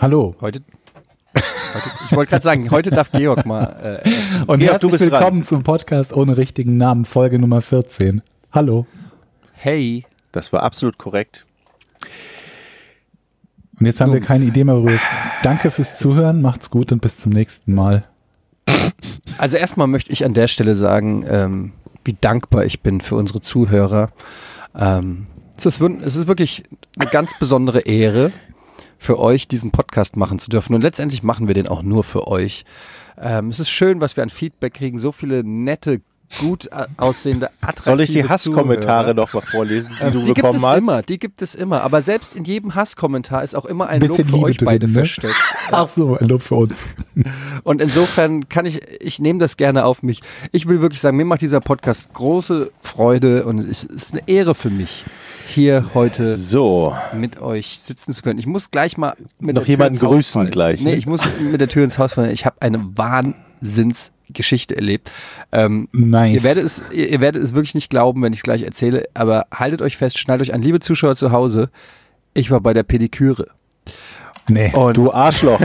Hallo. Heute ich wollte gerade sagen, heute darf Georg mal. Und Georg, herzlich willkommen zum Podcast ohne richtigen Namen, Folge Nummer 14. Hallo. Hey. Das war absolut korrekt. Und jetzt haben wir keine Idee mehr darüber. Danke fürs Zuhören, macht's gut und bis zum nächsten Mal. Also erstmal möchte ich an der Stelle sagen, wie dankbar ich bin für unsere Zuhörer. Es ist wirklich eine ganz besondere Ehre, für euch diesen Podcast machen zu dürfen. Und letztendlich machen wir den auch nur für euch. Es ist schön, was wir an Feedback kriegen. So viele nette, gut aussehende, attraktive Soll ich die Hasskommentare Zuhörer noch mal vorlesen, die du bekommen hast? Die gibt es immer. Aber selbst in jedem Hasskommentar ist auch immer ein Lob Bisschen für Liebe euch beide drin, ne? versteckt. Ach so, ein Lob für uns. Und insofern ich nehme das gerne auf mich. Ich will wirklich sagen, mir macht dieser Podcast große Freude und es ist eine Ehre für mich, hier heute mit euch sitzen zu können. Ich muss gleich mal mit noch der Tür jemanden ins Haus grüßen fallen. gleich. Nee, ich muss mit der Tür ins Haus fallen. Ich habe eine Wahnsinnsgeschichte erlebt. Nice. Ihr werdet es wirklich nicht glauben, wenn ich es gleich erzähle, aber haltet euch fest, schnallt euch an, liebe Zuschauer zu Hause. Ich war bei der Pediküre. Nee. Und Du Arschloch.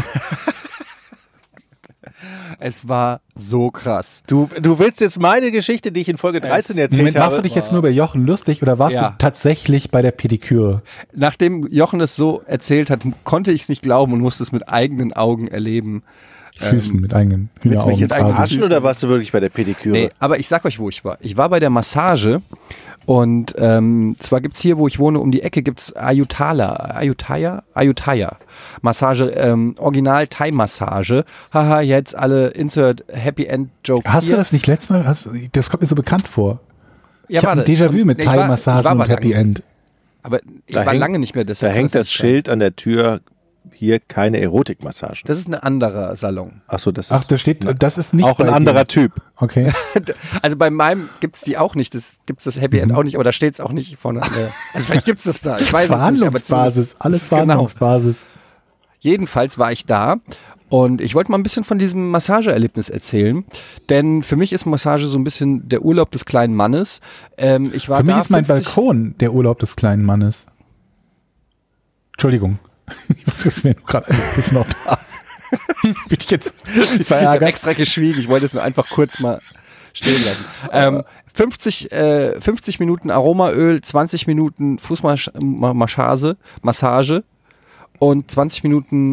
es war so krass. Du willst jetzt meine Geschichte, die ich in Folge 13 erzählt Moment, habe. machst du dich jetzt nur über Jochen lustig oder warst Ja. du tatsächlich bei der Pediküre? Nachdem Jochen es so erzählt hat, konnte ich es nicht glauben und musste es mit eigenen Augen erleben. Füßen mit eigenen Willst du mich Hühneraugen. jetzt verarschen oder warst du wirklich bei der Pediküre? Nee, aber ich sag euch, wo ich war. Ich war bei der Massage und zwar gibt's hier, wo ich wohne, um die Ecke gibt's Ayutthaya Massage, Original Thai-Massage. Haha, jetzt alle Insert Happy End Joke. Hast hier. du das nicht letztes Mal? Das kommt mir so bekannt vor. Ja, Ich habe ein Déjà-vu mit Thai-Massagen und Happy End. Aber ich war lange nicht mehr. Da hängt das Schild an der Tür, hier keine Erotikmassagen. Das ist ein anderer Salon. Achso, das ist Ach, da steht, das ist nicht auch ein bei anderer dir. Typ. Okay. Also bei meinem gibt's die auch nicht, gibt's das Happy End auch nicht, aber da steht's auch nicht vorne. Also vielleicht gibt's das da. Ich weiß es nicht, aber Verhandlungsbasis, zumindest- alles Verhandlungsbasis. Jedenfalls war ich da und ich wollte mal ein bisschen von diesem Massageerlebnis erzählen, denn für mich ist Massage so ein bisschen der Urlaub des kleinen Mannes. Ich war Für mich da ist mein 50 Balkon der Urlaub des kleinen Mannes. Entschuldigung. Ich muss mir gerade ein bisschen noch da. Bin ich jetzt Ich habe verärgert? extra geschwiegen, ich wollte es nur einfach kurz mal stehen lassen. 50 Minuten Aromaöl, 20 Minuten Fußmassage und 20 Minuten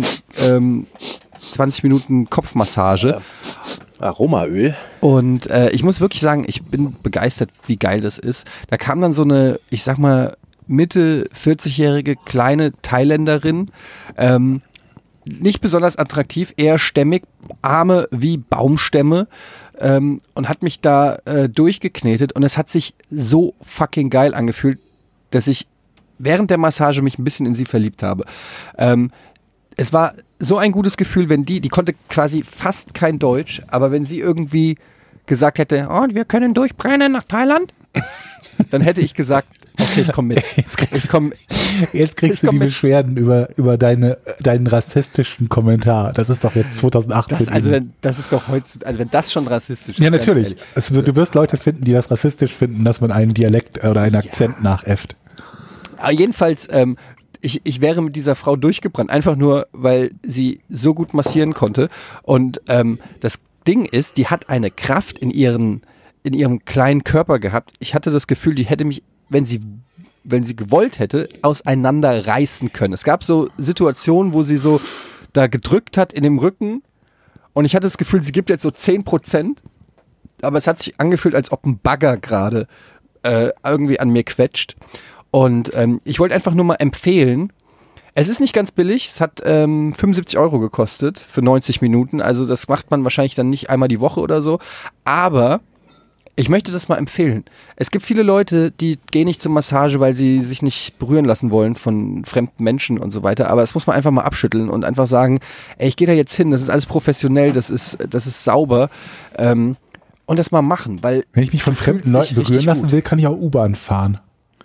Kopfmassage. Aromaöl. Und ich muss wirklich sagen, ich bin begeistert, wie geil das ist. Da kam dann so eine, ich sag mal, Mitte 40-jährige kleine Thailänderin, nicht besonders attraktiv, eher stämmig, Arme wie Baumstämme und hat mich da durchgeknetet und es hat sich so fucking geil angefühlt, dass ich während der Massage mich ein bisschen in sie verliebt habe. Es war so ein gutes Gefühl, wenn die konnte quasi fast kein Deutsch, aber wenn sie irgendwie gesagt hätte, oh, wir können durchbrennen nach Thailand, dann hätte ich gesagt, okay, ich komme mit. Jetzt kriegst du die Beschwerden über deinen rassistischen Kommentar. Das ist doch jetzt 2018. Wenn das schon rassistisch ist. Ja, ganz natürlich. ehrlich. Du wirst Leute finden, die das rassistisch finden, dass man einen Dialekt oder einen Akzent nachäfft. Aber jedenfalls, ich wäre mit dieser Frau durchgebrannt, einfach nur, weil sie so gut massieren konnte. Und das Ding ist, die hat eine Kraft in ihrem kleinen Körper gehabt. Ich hatte das Gefühl, die hätte mich, wenn sie gewollt hätte, auseinanderreißen können. Es gab so Situationen, wo sie so da gedrückt hat in dem Rücken und ich hatte das Gefühl, sie gibt jetzt so 10%, aber es hat sich angefühlt, als ob ein Bagger gerade irgendwie an mir quetscht. Und ich wollte einfach nur mal empfehlen, es ist nicht ganz billig, es hat 75 € gekostet für 90 Minuten, also das macht man wahrscheinlich dann nicht einmal die Woche oder so, aber ich möchte das mal empfehlen. Es gibt viele Leute, die gehen nicht zur Massage, weil sie sich nicht berühren lassen wollen von fremden Menschen und so weiter. Aber das muss man einfach mal abschütteln und einfach sagen, ey, ich gehe da jetzt hin, das ist alles professionell, das ist sauber. Und das mal machen, weil... Wenn ich mich von fremden Leuten berühren lassen will, kann ich auch U-Bahn fahren.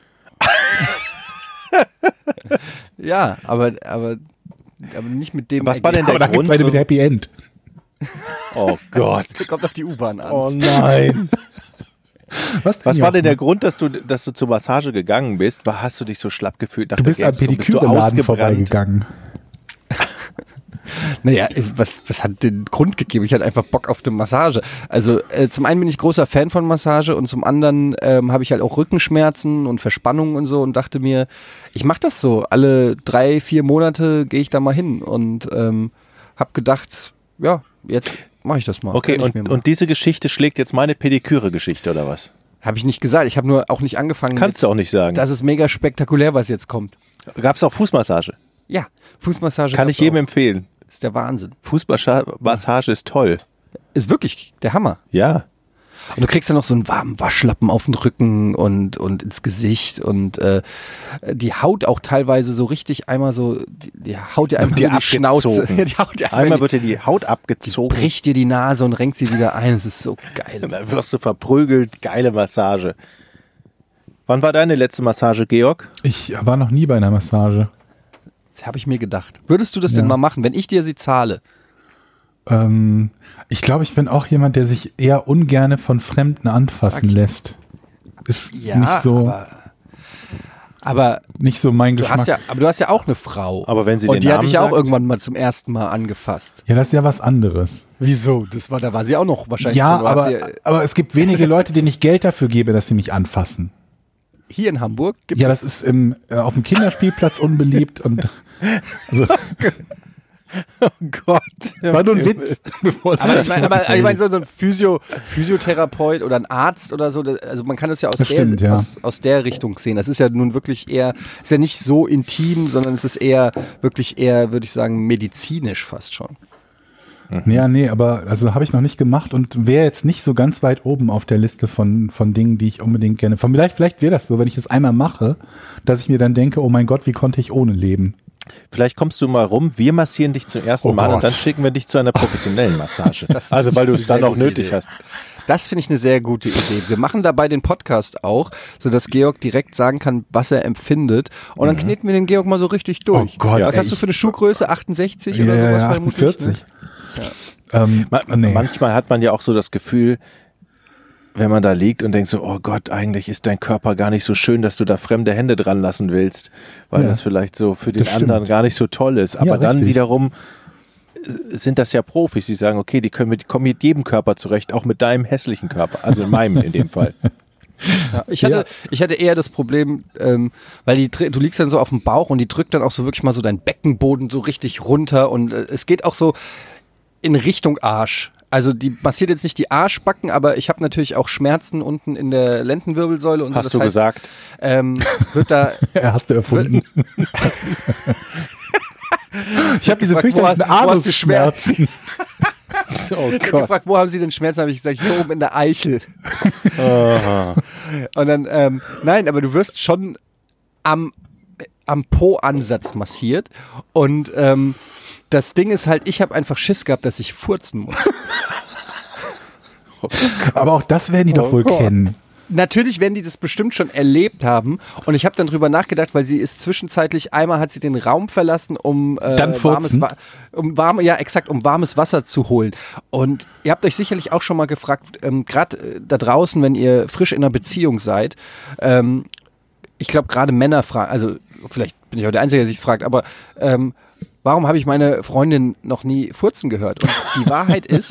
Ja, aber nicht mit dem... Was war denn der Aber da Grund? gibt's eine mit Happy End. Oh Gott. Kommt auf die U-Bahn an. Oh nein. Was war denn der Grund, dass du zur Massage gegangen bist? Hast du dich so schlapp gefühlt? Du bist am Pediküre-Laden vorbeigegangen. Naja, was hat den Grund gegeben? Ich hatte einfach Bock auf eine Massage. Also zum einen bin ich großer Fan von Massage und zum anderen habe ich halt auch Rückenschmerzen und Verspannungen und so und dachte mir, ich mache das so. Alle 3-4 Monate gehe ich da mal hin und habe gedacht, ja, jetzt mache ich das mal. Okay, und diese Geschichte schlägt jetzt meine Pediküre-Geschichte oder was? Habe ich nicht gesagt. Ich habe nur auch nicht angefangen. Kannst du auch nicht sagen. Das ist mega spektakulär, was jetzt kommt. Gab es auch Fußmassage? Ja, Fußmassage. Kann ich jedem empfehlen. Das ist der Wahnsinn. Fußmassage ist toll. Ist wirklich der Hammer. Ja. Und du kriegst dann noch so einen warmen Waschlappen auf den Rücken und ins Gesicht und die Haut auch teilweise so richtig einmal so, die haut dir einfach so die Schnauze. Ja, die haut dir einmal wird dir die Haut abgezogen. Die bricht dir die Nase und renkt sie wieder ein. Das ist so geil. Und dann wirst du verprügelt. Geile Massage. Wann war deine letzte Massage, Georg? Ich war noch nie bei einer Massage. Das habe ich mir gedacht. Würdest du das denn mal machen, wenn ich dir sie zahle? Ich glaube, ich bin auch jemand, der sich eher ungerne von Fremden anfassen lässt. Ist nicht so. Aber nicht so mein Geschmack. Aber du hast ja auch eine Frau. Aber wenn sie und den die Namen hatte ich auch sagt? irgendwann mal zum ersten Mal angefasst. Ja, das ist ja was anderes. Wieso? Da war sie auch noch wahrscheinlich. Ja, aber es gibt wenige Leute, denen ich Geld dafür gebe, dass sie mich anfassen. Hier in Hamburg gibt es. Ja, das ist auf dem Kinderspielplatz unbeliebt und also. Oh Gott. War nur ein Witz. Aber ich meine, so ein Physiotherapeut oder ein Arzt oder so, also man kann das ja aus der Richtung sehen. Das ist ja nun wirklich ist ja nicht so intim, sondern es ist wirklich eher, würde ich sagen, medizinisch fast schon. Ja, nee, aber also habe ich noch nicht gemacht und wäre jetzt nicht so ganz weit oben auf der Liste von Dingen, die ich unbedingt gerne. Vielleicht wäre das so, wenn ich das einmal mache, dass ich mir dann denke, oh mein Gott, wie konnte ich ohne leben? Vielleicht kommst du mal rum, wir massieren dich zum ersten Mal und dann schicken wir dich zu einer professionellen Massage. Also weil du es dann auch nötig hast. Das finde ich eine sehr gute Idee. Wir machen dabei den Podcast auch, sodass Georg direkt sagen kann, was er empfindet. Und dann kneten wir den Georg mal so richtig durch. Oh Gott, was hast du für eine Schuhgröße? 68 oder sowas? 48. Manchmal hat man ja auch so das Gefühl, wenn man da liegt und denkt so, oh Gott, eigentlich ist dein Körper gar nicht so schön, dass du da fremde Hände dran lassen willst, weil das vielleicht so für den anderen gar nicht so toll ist. Aber dann wiederum sind das ja Profis, die sagen, okay, die kommen mit jedem Körper zurecht, auch mit deinem hässlichen Körper, also in meinem in dem Fall. Ja, ich hatte eher das Problem, weil du liegst dann so auf dem Bauch und die drückt dann auch so wirklich mal so deinen Beckenboden so richtig runter und es geht auch so in Richtung Arsch. Also die massiert jetzt nicht die Arschbacken, aber ich habe natürlich auch Schmerzen unten in der Lendenwirbelsäule und so. Hast du gesagt? Wird da hast du erfunden. Ich habe diese fürchterlichen Anusschmerzen. Oh Gott. Ich gefragt, wo haben Sie denn Schmerzen? Habe ich gesagt, hier oben in der Eichel. Und dann, nein, aber du wirst schon am Po-Ansatz massiert und das Ding ist halt, ich habe einfach Schiss gehabt, dass ich furzen muss. Aber auch das werden die doch wohl kennen. Natürlich werden die das bestimmt schon erlebt haben und ich habe dann drüber nachgedacht, weil sie ist zwischenzeitlich, einmal hat sie den Raum verlassen, um warmes Wasser zu holen. Und ihr habt euch sicherlich auch schon mal gefragt, gerade da draußen, wenn ihr frisch in einer Beziehung seid, ich glaube gerade Männer fragen, also vielleicht bin ich auch der Einzige, der sich fragt, aber warum habe ich meine Freundin noch nie furzen gehört? Und die Wahrheit ist,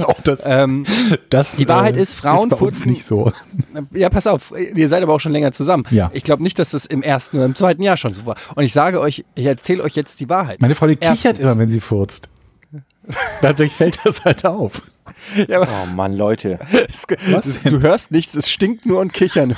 Frauen ist bei furzen uns nicht so. Ja, pass auf, ihr seid aber auch schon länger zusammen. Ja. Ich glaube nicht, dass das im ersten oder im zweiten Jahr schon so war. Und ich sage euch, ich erzähle euch jetzt die Wahrheit. Meine Freundin kichert immer, wenn sie furzt. Dadurch fällt das halt auf. Ja, oh Mann, Leute. Du hörst nichts, es stinkt nur und kichern.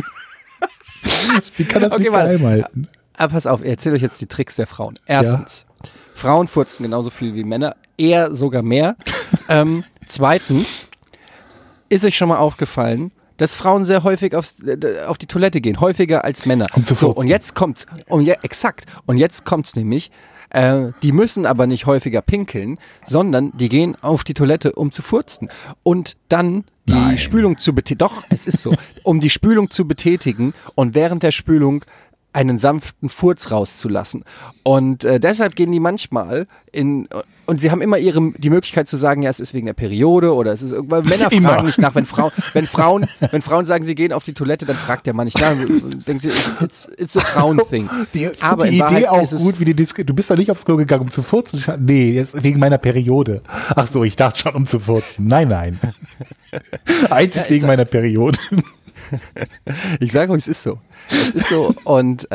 Sie kann das nicht geheim halten. Aber pass auf, ich erzähle euch jetzt die Tricks der Frauen. Erstens, Frauen furzen genauso viel wie Männer, eher sogar mehr. Zweitens, ist euch schon mal aufgefallen, dass Frauen sehr häufig auf die Toilette gehen, häufiger als Männer. Um zu furzen. Und jetzt kommt's. Exakt. Und jetzt kommt's nämlich. Die müssen aber nicht häufiger pinkeln, sondern die gehen auf die Toilette, um zu furzen. Und dann die Spülung zu betätigen. Doch, es ist so. Um die Spülung zu betätigen und während der Spülung einen sanften Furz rauszulassen. Und deshalb gehen die manchmal und sie haben immer die Möglichkeit zu sagen, ja, es ist wegen der Periode oder es ist irgendwann, Männer fragen nicht nach, wenn Frauen sagen, sie gehen auf die Toilette, dann fragt der Mann nicht nach und denkt sich, it's a Frauen-Thing. Aber die Idee auch gut, wie du bist da nicht aufs Klo gegangen, um zu furzen? Nee, jetzt wegen meiner Periode. Ach so, ich dachte schon, um zu furzen. Nein. Einzig wegen meiner Periode. Ich sage euch, es ist so. Es ist so und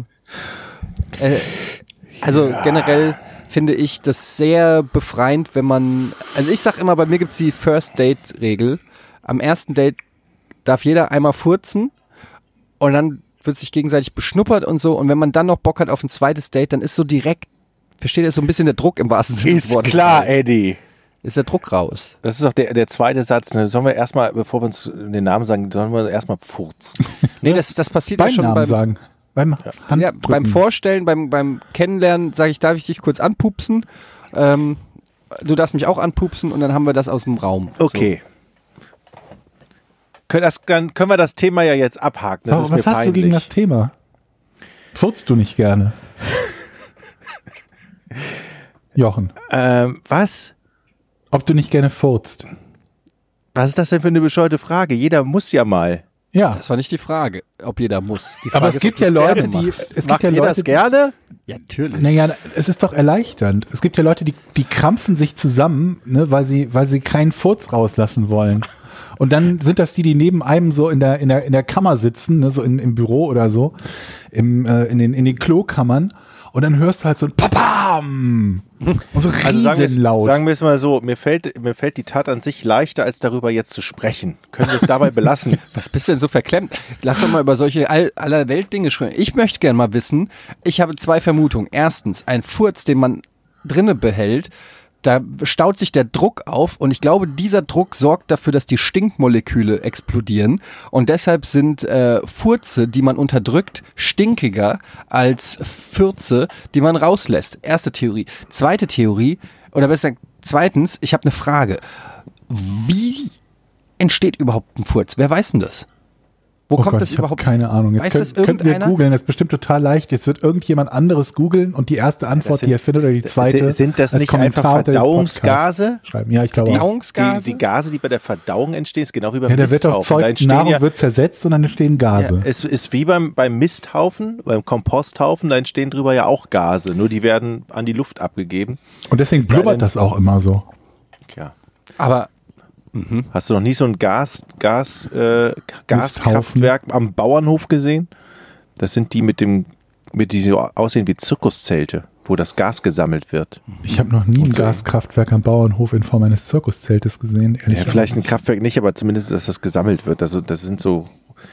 generell finde ich das sehr befreiend, wenn man, also ich sag immer, bei mir gibt's die First-Date-Regel. Am ersten Date darf jeder einmal furzen und dann wird sich gegenseitig beschnuppert und so und wenn man dann noch Bock hat auf ein zweites Date, dann ist so direkt, versteht ihr, so ein bisschen der Druck im wahrsten Sinne des Wortes. Ist klar, Eddie. Ist der Druck raus. Das ist auch der zweite Satz. Ne? Sollen wir erstmal, bevor wir uns den Namen sagen, sollen wir erstmal furzen? Nee, das passiert beim ja schon Namen sagen. Beim Vorstellen, beim Kennenlernen sage ich, darf ich dich kurz anpupsen? Du darfst mich auch anpupsen und dann haben wir das aus dem Raum. Okay. So. Können wir das Thema ja jetzt abhaken. Das ist was hast du gegen das Thema? Furzt du nicht gerne? Jochen. Was? Ob du nicht gerne furzt? Was ist das denn für eine bescheuerte Frage? Jeder muss ja mal. Ja. Das war nicht die Frage, ob jeder muss. Die Frage aber es gibt ja Leute, die... Macht ihr das gerne? Ja, natürlich. Naja, es ist doch erleichternd. Es gibt ja Leute, die krampfen sich zusammen, ne, weil sie keinen Furz rauslassen wollen. Und dann sind das die neben einem so in der Kammer sitzen, ne, so im Büro oder so, in den Klokammern. Und dann hörst du halt so ein Papam! Und so riesenlaut. Also sagen wir es mal so, mir fällt die Tat an sich leichter, als darüber jetzt zu sprechen. Können wir es dabei belassen? Was bist du denn so verklemmt? Lass doch mal über solche aller Weltdinge sprechen. Ich möchte gerne mal wissen, ich habe 2 Vermutungen. Erstens, ein Furz, den man drinne behält, da staut sich der Druck auf und ich glaube, dieser Druck sorgt dafür, dass die Stinkmoleküle explodieren und deshalb sind Furze, die man unterdrückt, stinkiger als Fürze, die man rauslässt. Erste Theorie. Zweite Theorie, oder besser gesagt, zweitens, ich habe eine Frage. Wie entsteht überhaupt ein Furz? Wer weiß denn das? Wo kommt das überhaupt? Keine Ahnung. Jetzt könnten wir googeln, das ist bestimmt total leicht. Jetzt wird irgendjemand anderes googeln und die erste Antwort, die er findet, oder die zweite. Sind das nicht einfach Verdauungsgase? Ja, ich glaube Verdauungsgase? Die Gase, die bei der Verdauung entstehen, ist genau wie beim Misthaufen. Ja, da wird doch Zeug, Nahrung wird zersetzt und dann entstehen Gase. Ja, es ist wie beim Misthaufen, beim Komposthaufen, da entstehen drüber ja auch Gase, nur die werden an die Luft abgegeben. Und deswegen blubbert das auch immer so. Ja. Aber hast du noch nie so ein Gaskraftwerk am Bauernhof gesehen? Das sind die die so aussehen wie Zirkuszelte, wo das Gas gesammelt wird. Ich habe noch nie ein Gaskraftwerk am Bauernhof in Form eines Zirkuszeltes gesehen. Ja, vielleicht ein Kraftwerk nicht, aber zumindest, dass das gesammelt wird. Also das sind so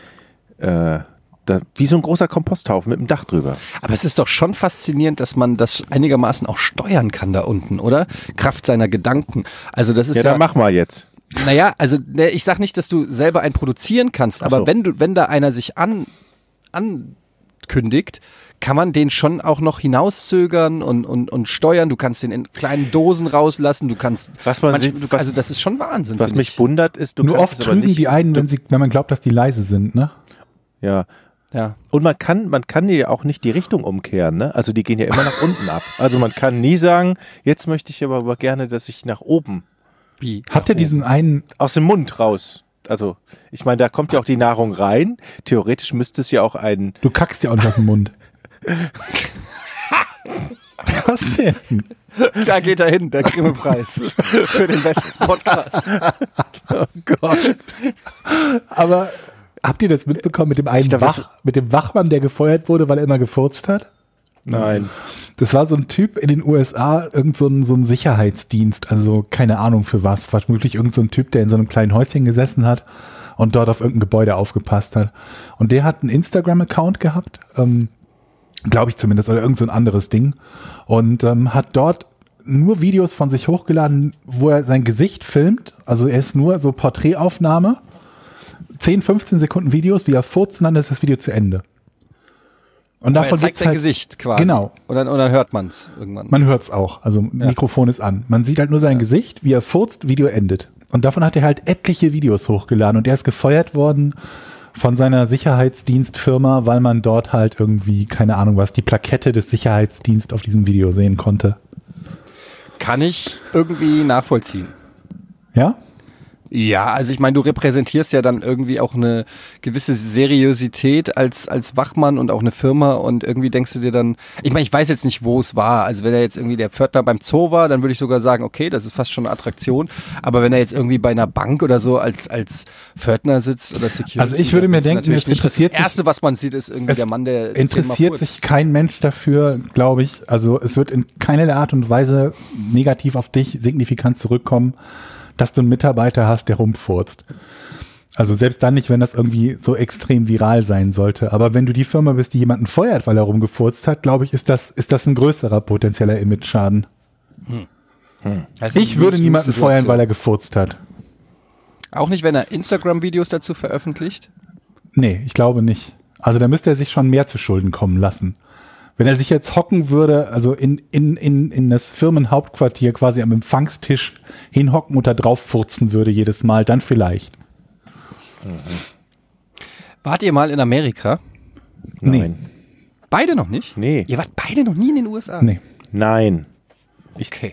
wie so ein großer Komposthaufen mit einem Dach drüber. Aber es ist doch schon faszinierend, dass man das einigermaßen auch steuern kann da unten, oder? Kraft seiner Gedanken. Also das ist ja, dann mach mal jetzt. Naja, also ich sag nicht, dass du selber einen produzieren kannst, aber wenn da einer sich ankündigt, kann man den schon auch noch hinauszögern und steuern. Du kannst den in kleinen Dosen rauslassen, du kannst also das ist schon Wahnsinn. Was mich wundert ist, nur oft trügen die einen, wenn man glaubt, dass die leise sind, ne? Ja. Und man kann ja auch nicht die Richtung umkehren, ne? Also die gehen ja immer nach unten ab. Also man kann nie sagen, jetzt möchte ich aber gerne, dass ich nach oben. Wie? Habt ihr diesen einen... Aus dem Mund raus. Also, ich meine, da kommt ja auch die Nahrung rein. Theoretisch müsste es ja auch ein... Du kackst ja auch nicht aus dem Mund. Was denn? Da geht er hin, der Grimme-Preis für den besten Podcast. Oh Gott. Aber habt ihr das mitbekommen mit dem einen mit dem Wachmann, der gefeuert wurde, weil er immer gefurzt hat? Nein. Das war so ein Typ in den USA, so ein Sicherheitsdienst, also keine Ahnung für was, vermutlich irgend so ein Typ, der in so einem kleinen Häuschen gesessen hat und dort auf irgendein Gebäude aufgepasst hat. Und der hat einen Instagram-Account gehabt, glaube ich zumindest, oder irgend so ein anderes Ding, und hat dort nur Videos von sich hochgeladen, wo er sein Gesicht filmt, also er ist nur so Porträtaufnahme, 10, 15 Sekunden Videos, wie er furzt, und dann ist das Video zu Ende. Und davon zeigt sein Gesicht quasi. Genau. Und dann hört man es irgendwann. Man hört es auch. Also Mikrofon ist an. Man sieht halt nur sein Gesicht, wie er furzt, Video endet. Und davon hat er halt etliche Videos hochgeladen. Und er ist gefeuert worden von seiner Sicherheitsdienstfirma, weil man dort halt irgendwie, keine Ahnung was, die Plakette des Sicherheitsdienstes auf diesem Video sehen konnte. Kann ich irgendwie nachvollziehen. Ja? Ja, also ich meine, du repräsentierst ja dann irgendwie auch eine gewisse Seriosität als Wachmann und auch eine Firma und irgendwie denkst du dir dann, ich meine, ich weiß jetzt nicht, wo es war, also wenn er jetzt irgendwie der Pförtner beim Zoo war, dann würde ich sogar sagen, okay, das ist fast schon eine Attraktion, aber wenn er jetzt irgendwie bei einer Bank oder so als Pförtner sitzt oder Security. Also ich würde mir denken, es interessiert sich, das Erste, was man sieht, ist irgendwie der Mann, der interessiert sich kein Mensch dafür, glaube ich, also es wird in keiner Art und Weise negativ auf dich signifikant zurückkommen, dass du einen Mitarbeiter hast, der rumfurzt. Also selbst dann nicht, wenn das irgendwie so extrem viral sein sollte. Aber wenn du die Firma bist, die jemanden feuert, weil er rumgefurzt hat, glaube ich, ist das ein größerer potenzieller Image-Schaden. Ich würde niemanden feuern, weil er gefurzt hat. Auch nicht, wenn er Instagram-Videos dazu veröffentlicht? Nee, ich glaube nicht. Also da müsste er sich schon mehr zu Schulden kommen lassen. Wenn er sich jetzt hocken würde, also in das Firmenhauptquartier quasi am Empfangstisch hinhocken und da drauf furzen würde jedes Mal, dann vielleicht. Wart ihr mal in Amerika? Nein. Beide noch nicht? Nee. Ihr wart beide noch nie in den USA? Nee. Nein. Okay.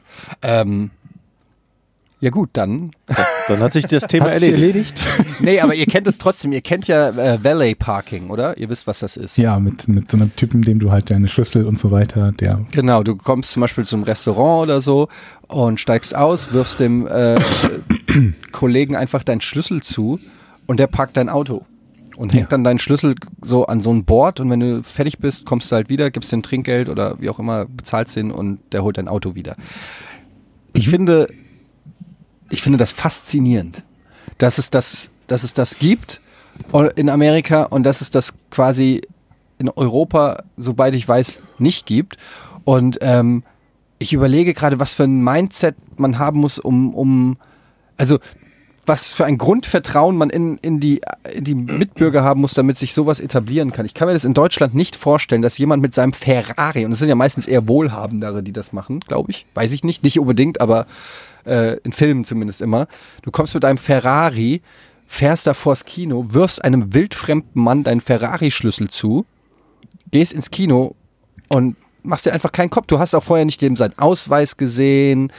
Ja gut, dann. Dann hat sich das Thema erledigt. Nee, aber ihr kennt es trotzdem. Ihr kennt ja Valet Parking, oder? Ihr wisst, was das ist. Ja, mit so einem Typen, dem du halt deine Schlüssel und so weiter, der. Genau, du kommst zum Beispiel zum Restaurant oder so und steigst aus, wirfst dem Kollegen einfach deinen Schlüssel zu und der parkt dein Auto. Und hängt dann deinen Schlüssel so an so ein Board und wenn du fertig bist, kommst du halt wieder, gibst den Trinkgeld oder wie auch immer, bezahlst den und der holt dein Auto wieder. Ich finde das faszinierend, dass es das gibt in Amerika und dass es das quasi in Europa, soweit ich weiß, nicht gibt. Und ich überlege gerade, was für ein Mindset man haben muss, also was für ein Grundvertrauen man in die Mitbürger haben muss, damit sich sowas etablieren kann. Ich kann mir das in Deutschland nicht vorstellen, dass jemand mit seinem Ferrari, und es sind ja meistens eher Wohlhabendere, die das machen, glaube ich, weiß ich nicht unbedingt, aber in Filmen zumindest immer. Du kommst mit deinem Ferrari, fährst da vors Kino, wirfst einem wildfremden Mann deinen Ferrari-Schlüssel zu, gehst ins Kino und machst dir einfach keinen Kopf. Du hast auch vorher nicht dessen Ausweis gesehen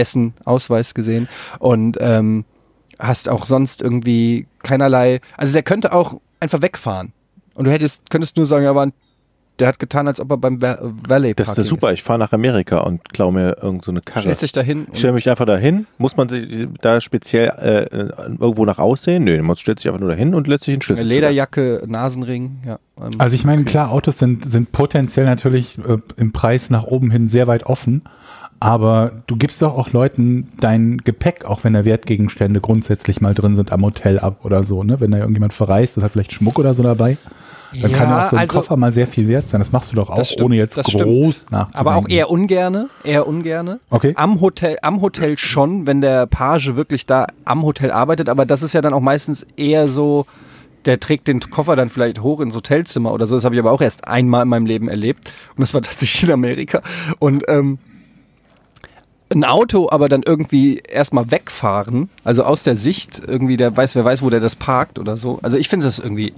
und hast auch sonst irgendwie keinerlei, also der könnte auch einfach wegfahren und du könntest nur sagen, ja, der hat getan, als ob er beim Valet Parking Das ist super, ich fahre nach Amerika und klaue mir irgend so eine Karre. Stellst dich dahin? Ich stelle mich einfach dahin. Muss man sich da speziell irgendwo nach aussehen? Nö, man stellt sich einfach nur dahin und lässt sich einen Schlüssel eine Lederjacke, Nasenring, ja. Also ich meine, klar, Autos sind potenziell natürlich im Preis nach oben hin sehr weit offen, aber du gibst doch auch Leuten dein Gepäck, auch wenn da Wertgegenstände grundsätzlich mal drin sind, am Hotel ab oder so, ne? Wenn da irgendjemand verreist und hat vielleicht Schmuck oder so dabei. Dann kann ja auch so ein Koffer mal sehr viel wert sein. Das machst du doch auch, ohne jetzt groß nachzudenken. Aber auch eher ungerne. Okay. Am Hotel schon, wenn der Page wirklich da am Hotel arbeitet. Aber das ist ja dann auch meistens eher so, der trägt den Koffer dann vielleicht hoch ins Hotelzimmer oder so. Das habe ich aber auch erst einmal in meinem Leben erlebt. Und das war tatsächlich in Amerika. Und ein Auto aber dann irgendwie erstmal wegfahren, also aus der Sicht irgendwie, wer weiß, wo der das parkt oder so. Also ich finde das irgendwie...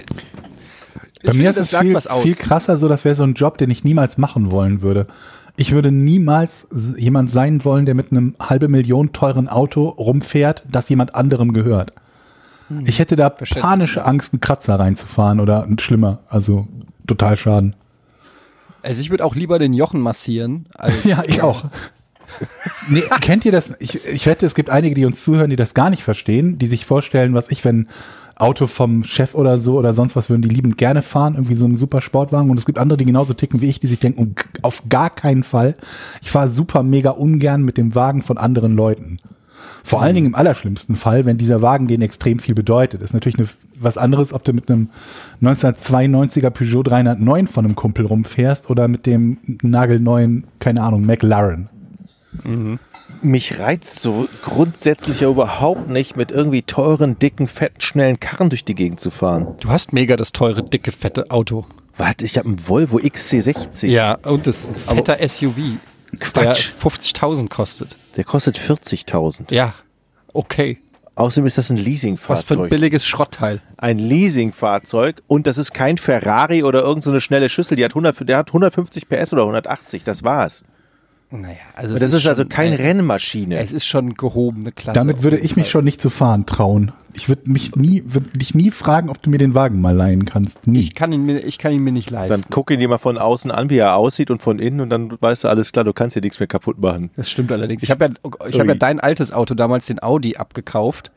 Bei mir ist es viel krasser so, das wäre so ein Job, den ich niemals machen wollen würde. Ich würde niemals jemand sein wollen, der mit einem 500.000 teuren Auto rumfährt, das jemand anderem gehört. Ich hätte da panische Angst, einen Kratzer reinzufahren oder schlimmer, also total Schaden. Also ich würde auch lieber den Jochen massieren. Als ja, ich auch. Nee, kennt ihr das? Ich wette, es gibt einige, die uns zuhören, die das gar nicht verstehen, die sich vorstellen, wenn Auto vom Chef oder so oder sonst was würden die liebend gerne fahren, irgendwie so einen super Sportwagen. Und es gibt andere, die genauso ticken wie ich, die sich denken, auf gar keinen Fall. Ich fahre super mega ungern mit dem Wagen von anderen Leuten. Vor allen Dingen im allerschlimmsten Fall, wenn dieser Wagen denen extrem viel bedeutet. Das ist natürlich was anderes, ob du mit einem 1992er Peugeot 309 von einem Kumpel rumfährst oder mit dem nagelneuen, keine Ahnung, McLaren. Mhm. Mich reizt so grundsätzlich ja überhaupt nicht, mit irgendwie teuren, dicken, fetten, schnellen Karren durch die Gegend zu fahren. Du hast mega das teure, dicke, fette Auto. Warte, ich habe einen Volvo XC60. Ja, und das ist ein fetter SUV. Quatsch. Der 50.000 kostet. Der kostet 40.000. Ja, okay. Außerdem ist das ein Leasingfahrzeug. Was für ein billiges Schrottteil. Ein Leasingfahrzeug und das ist kein Ferrari oder irgend so eine schnelle Schüssel. Der hat 150 PS oder 180, das war's. Naja, also das ist also keine Rennmaschine. Es ist schon gehobene Klasse. Damit würde ich mich schon nicht zu fahren trauen. Ich würde dich nie fragen, ob du mir den Wagen mal leihen kannst. Nie. Ich kann ihn mir nicht leisten. Dann guck ihn dir mal von außen an, wie er aussieht und von innen und dann weißt du, alles klar, du kannst hier nichts mehr kaputt machen. Das stimmt allerdings. Ich habe ja dein altes Auto, damals den Audi, abgekauft.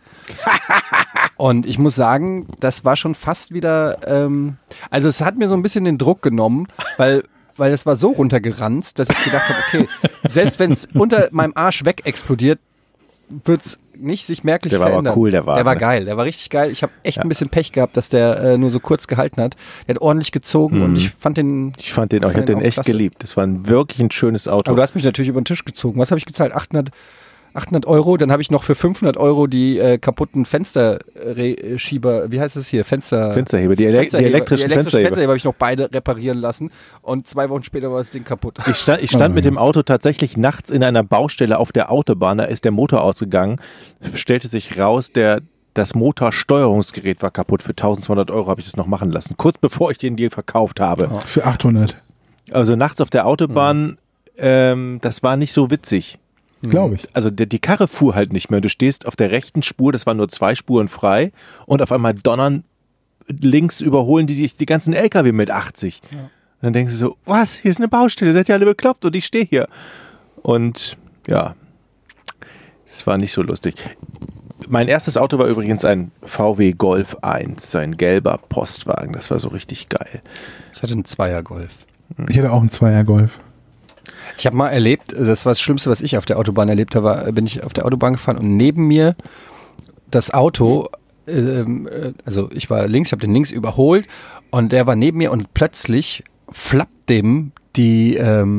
Und ich muss sagen, das war schon fast wieder, also es hat mir so ein bisschen den Druck genommen, weil es war so runtergeranzt, dass ich gedacht habe, okay, selbst wenn es unter meinem Arsch weg explodiert, wird es nicht sich merklich verändern. Der war aber cool, der Wagen. Der war geil, der war richtig geil. Ich habe echt ein bisschen Pech gehabt, dass der nur so kurz gehalten hat. Der hat ordentlich gezogen und ich fand den Ich habe den echt klasse. Geliebt. Das war wirklich ein schönes Auto. Aber du hast mich natürlich über den Tisch gezogen. Was habe ich gezahlt? 800 €, dann habe ich noch für 500 € die kaputten Fensterschieber, wie heißt das hier? Fensterheber, die elektrischen Fensterheber habe ich noch beide reparieren lassen und 2 Wochen später war das Ding kaputt. Ich stand mit dem Auto tatsächlich nachts in einer Baustelle auf der Autobahn, da ist der Motor ausgegangen, stellte sich raus, das Motorsteuerungsgerät war kaputt. Für 1.200 € habe ich das noch machen lassen, kurz bevor ich den dir verkauft habe. Oh. Für 800. Also nachts auf der Autobahn, das war nicht so witzig. Glaube ich. Also die Karre fuhr halt nicht mehr. Du stehst auf der rechten Spur, das waren nur 2 Spuren frei und auf einmal donnern links überholen die ganzen LKW mit 80. Ja. Und dann denkst du so, was, hier ist eine Baustelle, seid ihr alle bekloppt und ich stehe hier. Und ja, das war nicht so lustig. Mein erstes Auto war übrigens ein VW Golf 1, ein gelber Postwagen, das war so richtig geil. Ich hatte einen Zweier-Golf. Ich hatte auch einen Zweier-Golf. Ich habe mal erlebt, das war das Schlimmste, was ich auf der Autobahn erlebt habe, bin ich auf der Autobahn gefahren und neben mir das Auto, also ich war links, ich habe den links überholt und der war neben mir und plötzlich flappt dem die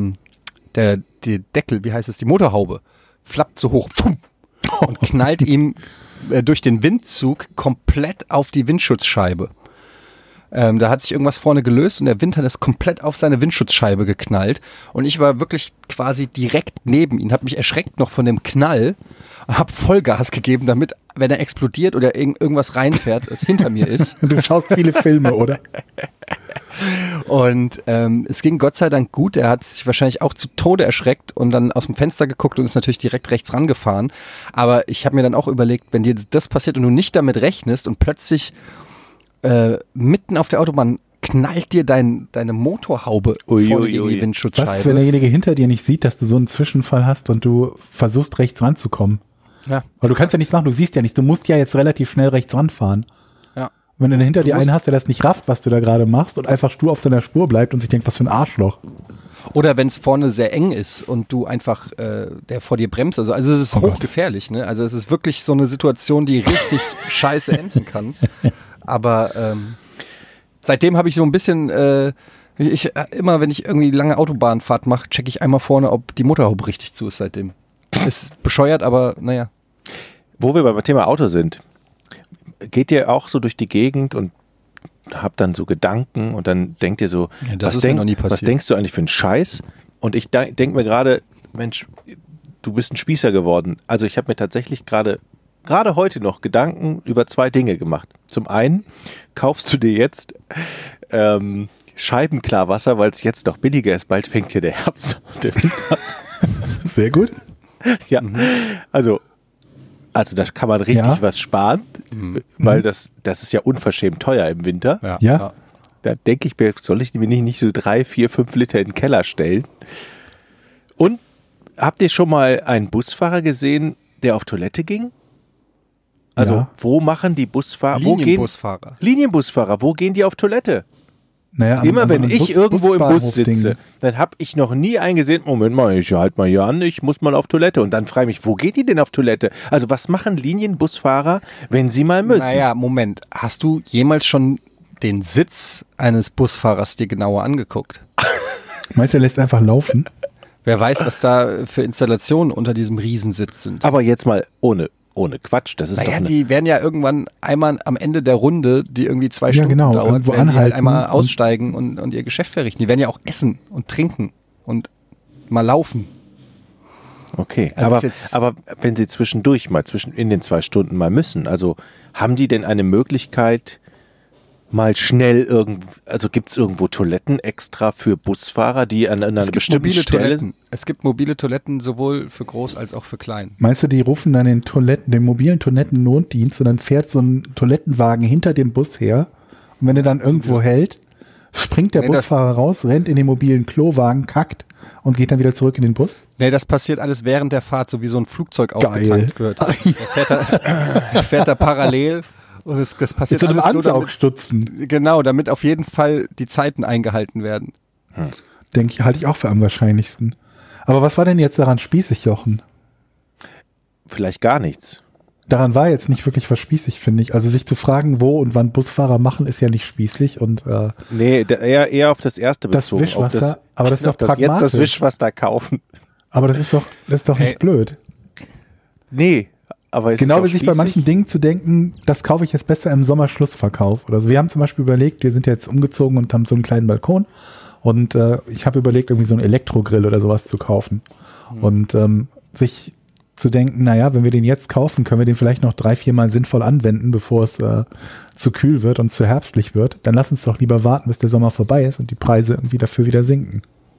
Deckel, wie heißt es, die Motorhaube, flappt so hoch und knallt ihm durch den Windzug komplett auf die Windschutzscheibe. Da hat sich irgendwas vorne gelöst und der Wind hat es komplett auf seine Windschutzscheibe geknallt und ich war wirklich quasi direkt neben ihm, habe mich erschreckt noch von dem Knall, habe Vollgas gegeben, damit, wenn er explodiert oder irgendwas reinfährt, es hinter mir ist. Du schaust viele Filme, oder? Und es ging Gott sei Dank gut, er hat sich wahrscheinlich auch zu Tode erschreckt und dann aus dem Fenster geguckt und ist natürlich direkt rechts rangefahren, aber ich habe mir dann auch überlegt, wenn dir das passiert und du nicht damit rechnest und plötzlich mitten auf der Autobahn knallt dir deine Motorhaube vorne gegen die Windschutzscheibe. Was ist, wenn derjenige hinter dir nicht sieht, dass du so einen Zwischenfall hast und du versuchst, rechts ranzukommen? Ja. Weil du kannst ja nichts machen, du siehst ja nichts. Du musst ja jetzt relativ schnell rechts ranfahren. Ja. Wenn du hinter dir einen hast, der das nicht rafft, was du da gerade machst und einfach stur auf seiner Spur bleibt und sich denkt, was für ein Arschloch. Oder wenn es vorne sehr eng ist und du einfach, der vor dir bremst. Also es ist hochgefährlich, ne? Also es ist wirklich so eine Situation, die richtig scheiße enden kann. Aber seitdem habe ich so ein bisschen, immer wenn ich irgendwie lange Autobahnfahrt mache, checke ich einmal vorne, ob die Motorhaube richtig zu ist seitdem. Ist bescheuert, aber naja. Wo wir beim Thema Auto sind, geht ihr auch so durch die Gegend und habt dann so Gedanken und dann denkt ihr so, ja, was denkst du eigentlich für einen Scheiß? Und ich denke mir gerade, Mensch, du bist ein Spießer geworden. Also ich habe mir tatsächlich gerade heute noch Gedanken über 2 Dinge gemacht. Zum einen kaufst du dir jetzt Scheibenklarwasser, weil es jetzt noch billiger ist. Bald fängt hier der Herbst und der Winter an. Sehr gut. Ja, also da kann man richtig was sparen, weil das ist ja unverschämt teuer im Winter. Ja. Da denke ich mir, soll ich mir nicht so 3, 4, 5 Liter in den Keller stellen? Und habt ihr schon mal einen Busfahrer gesehen, der auf Toilette ging? Also, wo machen die Busfahrer? Linienbusfahrer, wo gehen die auf Toilette? Naja, immer wenn ich irgendwo im Bus sitze, dann habe ich noch nie eingesehen, Moment mal, ich halte mal hier an, ich muss mal auf Toilette. Und dann frage ich mich, wo geht die denn auf Toilette? Also was machen Linienbusfahrer, wenn sie mal müssen? Naja, Moment, hast du jemals schon den Sitz eines Busfahrers dir genauer angeguckt? Meinst du, er lässt einfach laufen? Wer weiß, was da für Installationen unter diesem Riesensitz sind. Aber jetzt mal ohne Quatsch, das ist doch die werden ja irgendwann einmal am Ende der Runde, die irgendwie 2 Stunden dauert, irgendwo werden die halt anhalten einmal aussteigen und ihr Geschäft verrichten. Die werden ja auch essen und trinken und mal laufen. Okay, Also aber wenn Sie zwischendurch mal in den 2 Stunden mal müssen, also haben die denn eine Möglichkeit, mal schnell also gibt es irgendwo Toiletten extra für Busfahrer, die an einer bestimmten Stelle sind? Es gibt mobile Toiletten sowohl für groß als auch für klein. Meinst du, die rufen dann den mobilen Toiletten-Notdienst und dann fährt so ein Toilettenwagen hinter dem Bus her und wenn er dann irgendwo hält, springt der Busfahrer raus, rennt in den mobilen Klowagen, kackt und geht dann wieder zurück in den Bus? Nee, das passiert alles während der Fahrt, so wie so ein Flugzeug aufgetankt wird. Der fährt da parallel. Und das passiert mit so einem alles Ansaugstutzen. Genau, damit auf jeden Fall die Zeiten eingehalten werden. Halte ich auch für am wahrscheinlichsten. Aber was war denn jetzt daran spießig, Jochen? Vielleicht gar nichts. Daran war jetzt nicht wirklich was spießig, finde ich. Also sich zu fragen, wo und wann Busfahrer machen, ist ja nicht spießig. Und, nee, eher auf das erste bezogen. Das Wischwasser, aber das ist doch pragmatisch. Jetzt das Wischwasser kaufen. Aber das ist doch nicht blöd. Nee. Aber genau wie sich bei manchen Dingen zu denken, das kaufe ich jetzt besser im Sommerschlussverkauf. Oder so. Wir haben zum Beispiel überlegt, wir sind jetzt umgezogen und haben so einen kleinen Balkon und ich habe überlegt, irgendwie so einen Elektrogrill oder sowas zu kaufen. Und sich zu denken, naja, wenn wir den jetzt kaufen, können wir den vielleicht noch 3-4 Mal sinnvoll anwenden, bevor es zu kühl wird und zu herbstlich wird. Dann lass uns doch lieber warten, bis der Sommer vorbei ist und die Preise irgendwie dafür wieder sinken.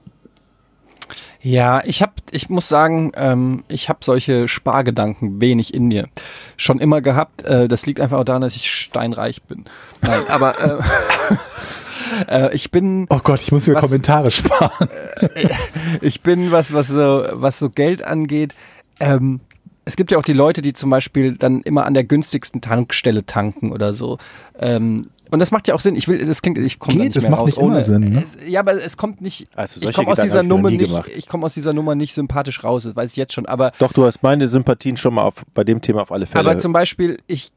Ja, ich muss sagen, ich habe solche Spargedanken wenig in mir. Schon immer gehabt. Das liegt einfach auch daran, dass ich steinreich bin. Nein, aber ich bin... Oh Gott, ich muss mir Kommentare sparen. Ich bin, was so Geld angeht, es gibt ja auch die Leute, die zum Beispiel dann immer an der günstigsten Tankstelle tanken oder so. Und das macht ja auch Sinn. Ich komme da nicht mehr raus. Nicht ohne Sinn, ne? Ja, aber es kommt nicht. Also ich komme aus dieser Nummer nicht sympathisch raus. Das weiß ich jetzt schon. Aber doch, du hast meine Sympathien schon mal bei dem Thema auf alle Fälle. Aber zum Beispiel, ich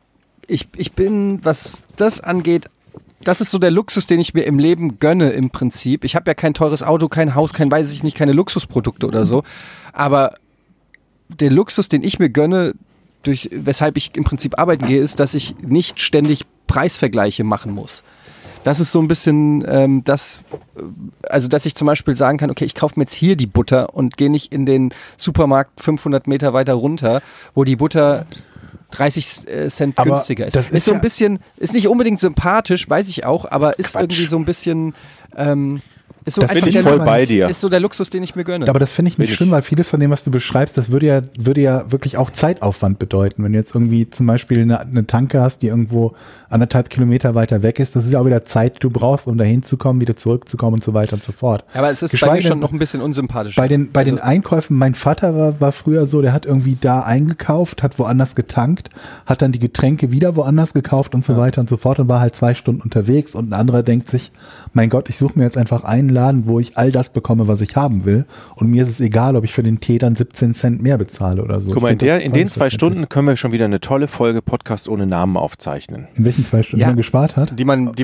bin, was das angeht, das ist so der Luxus, den ich mir im Leben gönne im Prinzip. Ich habe ja kein teures Auto, kein Haus, keine Luxusprodukte oder so. Aber der Luxus, den ich mir gönne, weshalb ich im Prinzip arbeiten gehe, ist, dass ich nicht ständig Preisvergleiche machen muss. Das ist so ein bisschen dass ich zum Beispiel sagen kann, okay, ich kaufe mir jetzt hier die Butter und gehe nicht in den Supermarkt 500 Meter weiter runter, wo die Butter 30 Cent günstiger ist. Das ist so ein bisschen, ist nicht unbedingt sympathisch, weiß ich auch, aber ist irgendwie so ein bisschen ist so bin ich voll bei dir. Ist so der Luxus, den ich mir gönne. Aber das finde ich nicht schlimm, weil vieles von dem, was du beschreibst, das würde ja wirklich auch Zeitaufwand bedeuten. Wenn du jetzt irgendwie zum Beispiel eine Tanke hast, die irgendwo 1,5 Kilometer weiter weg ist, das ist ja auch wieder Zeit, die du brauchst, um da hinzukommen, wieder zurückzukommen und so weiter und so fort. Aber es ist bei mir schon noch ein bisschen unsympathisch. Bei den Einkäufen, mein Vater war früher so, der hat irgendwie da eingekauft, hat woanders getankt, hat dann die Getränke wieder woanders gekauft und so weiter und so fort und war halt 2 Stunden unterwegs und ein anderer denkt sich, mein Gott, ich suche mir jetzt einfach einen Laden, wo ich all das bekomme, was ich haben will. Und mir ist es egal, ob ich für den Tee dann 17 Cent mehr bezahle oder so. Guck mal, in den 2 Stunden können wir schon wieder eine tolle Folge Podcast ohne Namen aufzeichnen. In welchen 2 Stunden man gespart hat? Die man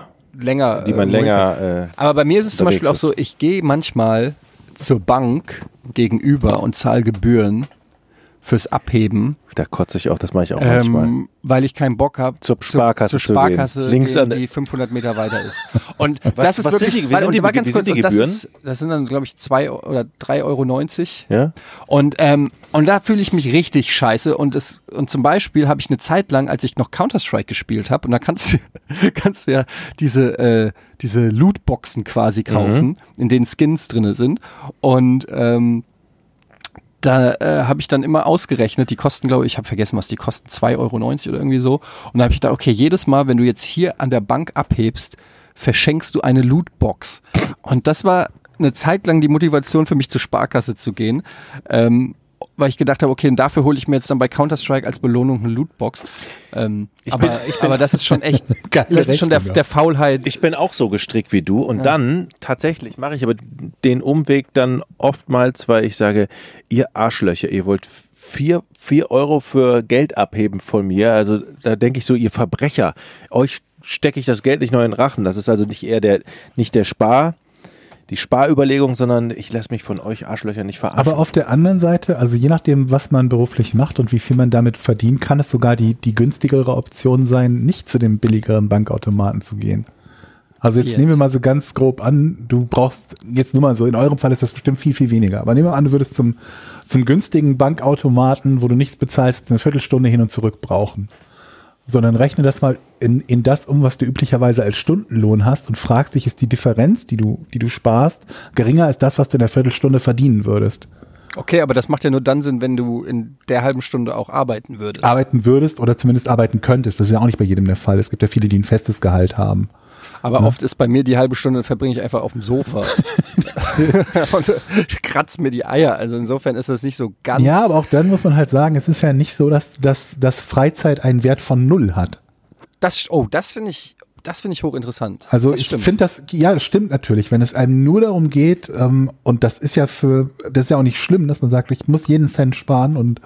länger. Aber bei mir ist es zum Beispiel auch so, ich gehe manchmal zur Bank gegenüber und zahle Gebühren fürs Abheben. Da kotze ich auch, das mache ich auch manchmal. Weil ich keinen Bock habe, zur Sparkasse zu gehen, die 500 Meter weiter ist. Und das ist wirklich, wie sind die Gebühren? Das sind dann, glaube ich, 2 oder 3,90 Euro. Ja. Und da fühle ich mich richtig scheiße. Und zum Beispiel habe ich eine Zeit lang, als ich noch Counter-Strike gespielt habe, und da kannst du ja diese Lootboxen quasi kaufen, in denen Skins drin sind. Und da habe ich dann immer ausgerechnet, die kosten, glaube ich, habe vergessen, was die kosten, 2,90 Euro oder irgendwie so. Und da habe ich gedacht, okay, jedes Mal, wenn du jetzt hier an der Bank abhebst, verschenkst du eine Lootbox. Und das war eine Zeit lang die Motivation für mich, zur Sparkasse zu gehen, weil ich gedacht habe, okay, und dafür hole ich mir jetzt dann bei Counter-Strike als Belohnung eine Lootbox. Aber das ist schon echt, das ist schon der Faulheit. Ich bin auch so gestrickt wie du und dann tatsächlich mache ich aber den Umweg dann oftmals, weil ich sage, ihr Arschlöcher, ihr wollt 4 Euro für Geld abheben von mir, also da denke ich so, ihr Verbrecher, euch stecke ich das Geld nicht noch in den Rachen, das ist also nicht die Sparüberlegung, sondern ich lasse mich von euch Arschlöchern nicht verarschen. Aber auf der anderen Seite, also je nachdem, was man beruflich macht und wie viel man damit verdient, kann es sogar die günstigere Option sein, nicht zu dem billigeren Bankautomaten zu gehen. Also jetzt nehmen wir mal so ganz grob an, du brauchst jetzt nur mal so, in eurem Fall ist das bestimmt viel, viel weniger. Aber nehmen wir an, du würdest zum günstigen Bankautomaten, wo du nichts bezahlst, eine Viertelstunde hin und zurück brauchen. Sondern rechne das mal in das um, was du üblicherweise als Stundenlohn hast und fragst dich, ist die Differenz, die du sparst, geringer als das, was du in der Viertelstunde verdienen würdest. Okay, aber das macht ja nur dann Sinn, wenn du in der halben Stunde auch arbeiten würdest. Arbeiten würdest oder zumindest arbeiten könntest. Das ist ja auch nicht bei jedem der Fall. Es gibt ja viele, die ein festes Gehalt haben. Aber oft ist bei mir die halbe Stunde, verbringe ich einfach auf dem Sofa und kratze mir die Eier. Also insofern ist das nicht so ganz... Ja, aber auch dann muss man halt sagen, es ist ja nicht so, dass Freizeit einen Wert von 0 hat. Das finde ich hochinteressant. Also ich finde das stimmt natürlich, wenn es einem nur darum geht, und das ist ja auch nicht schlimm, dass man sagt, ich muss jeden Cent sparen und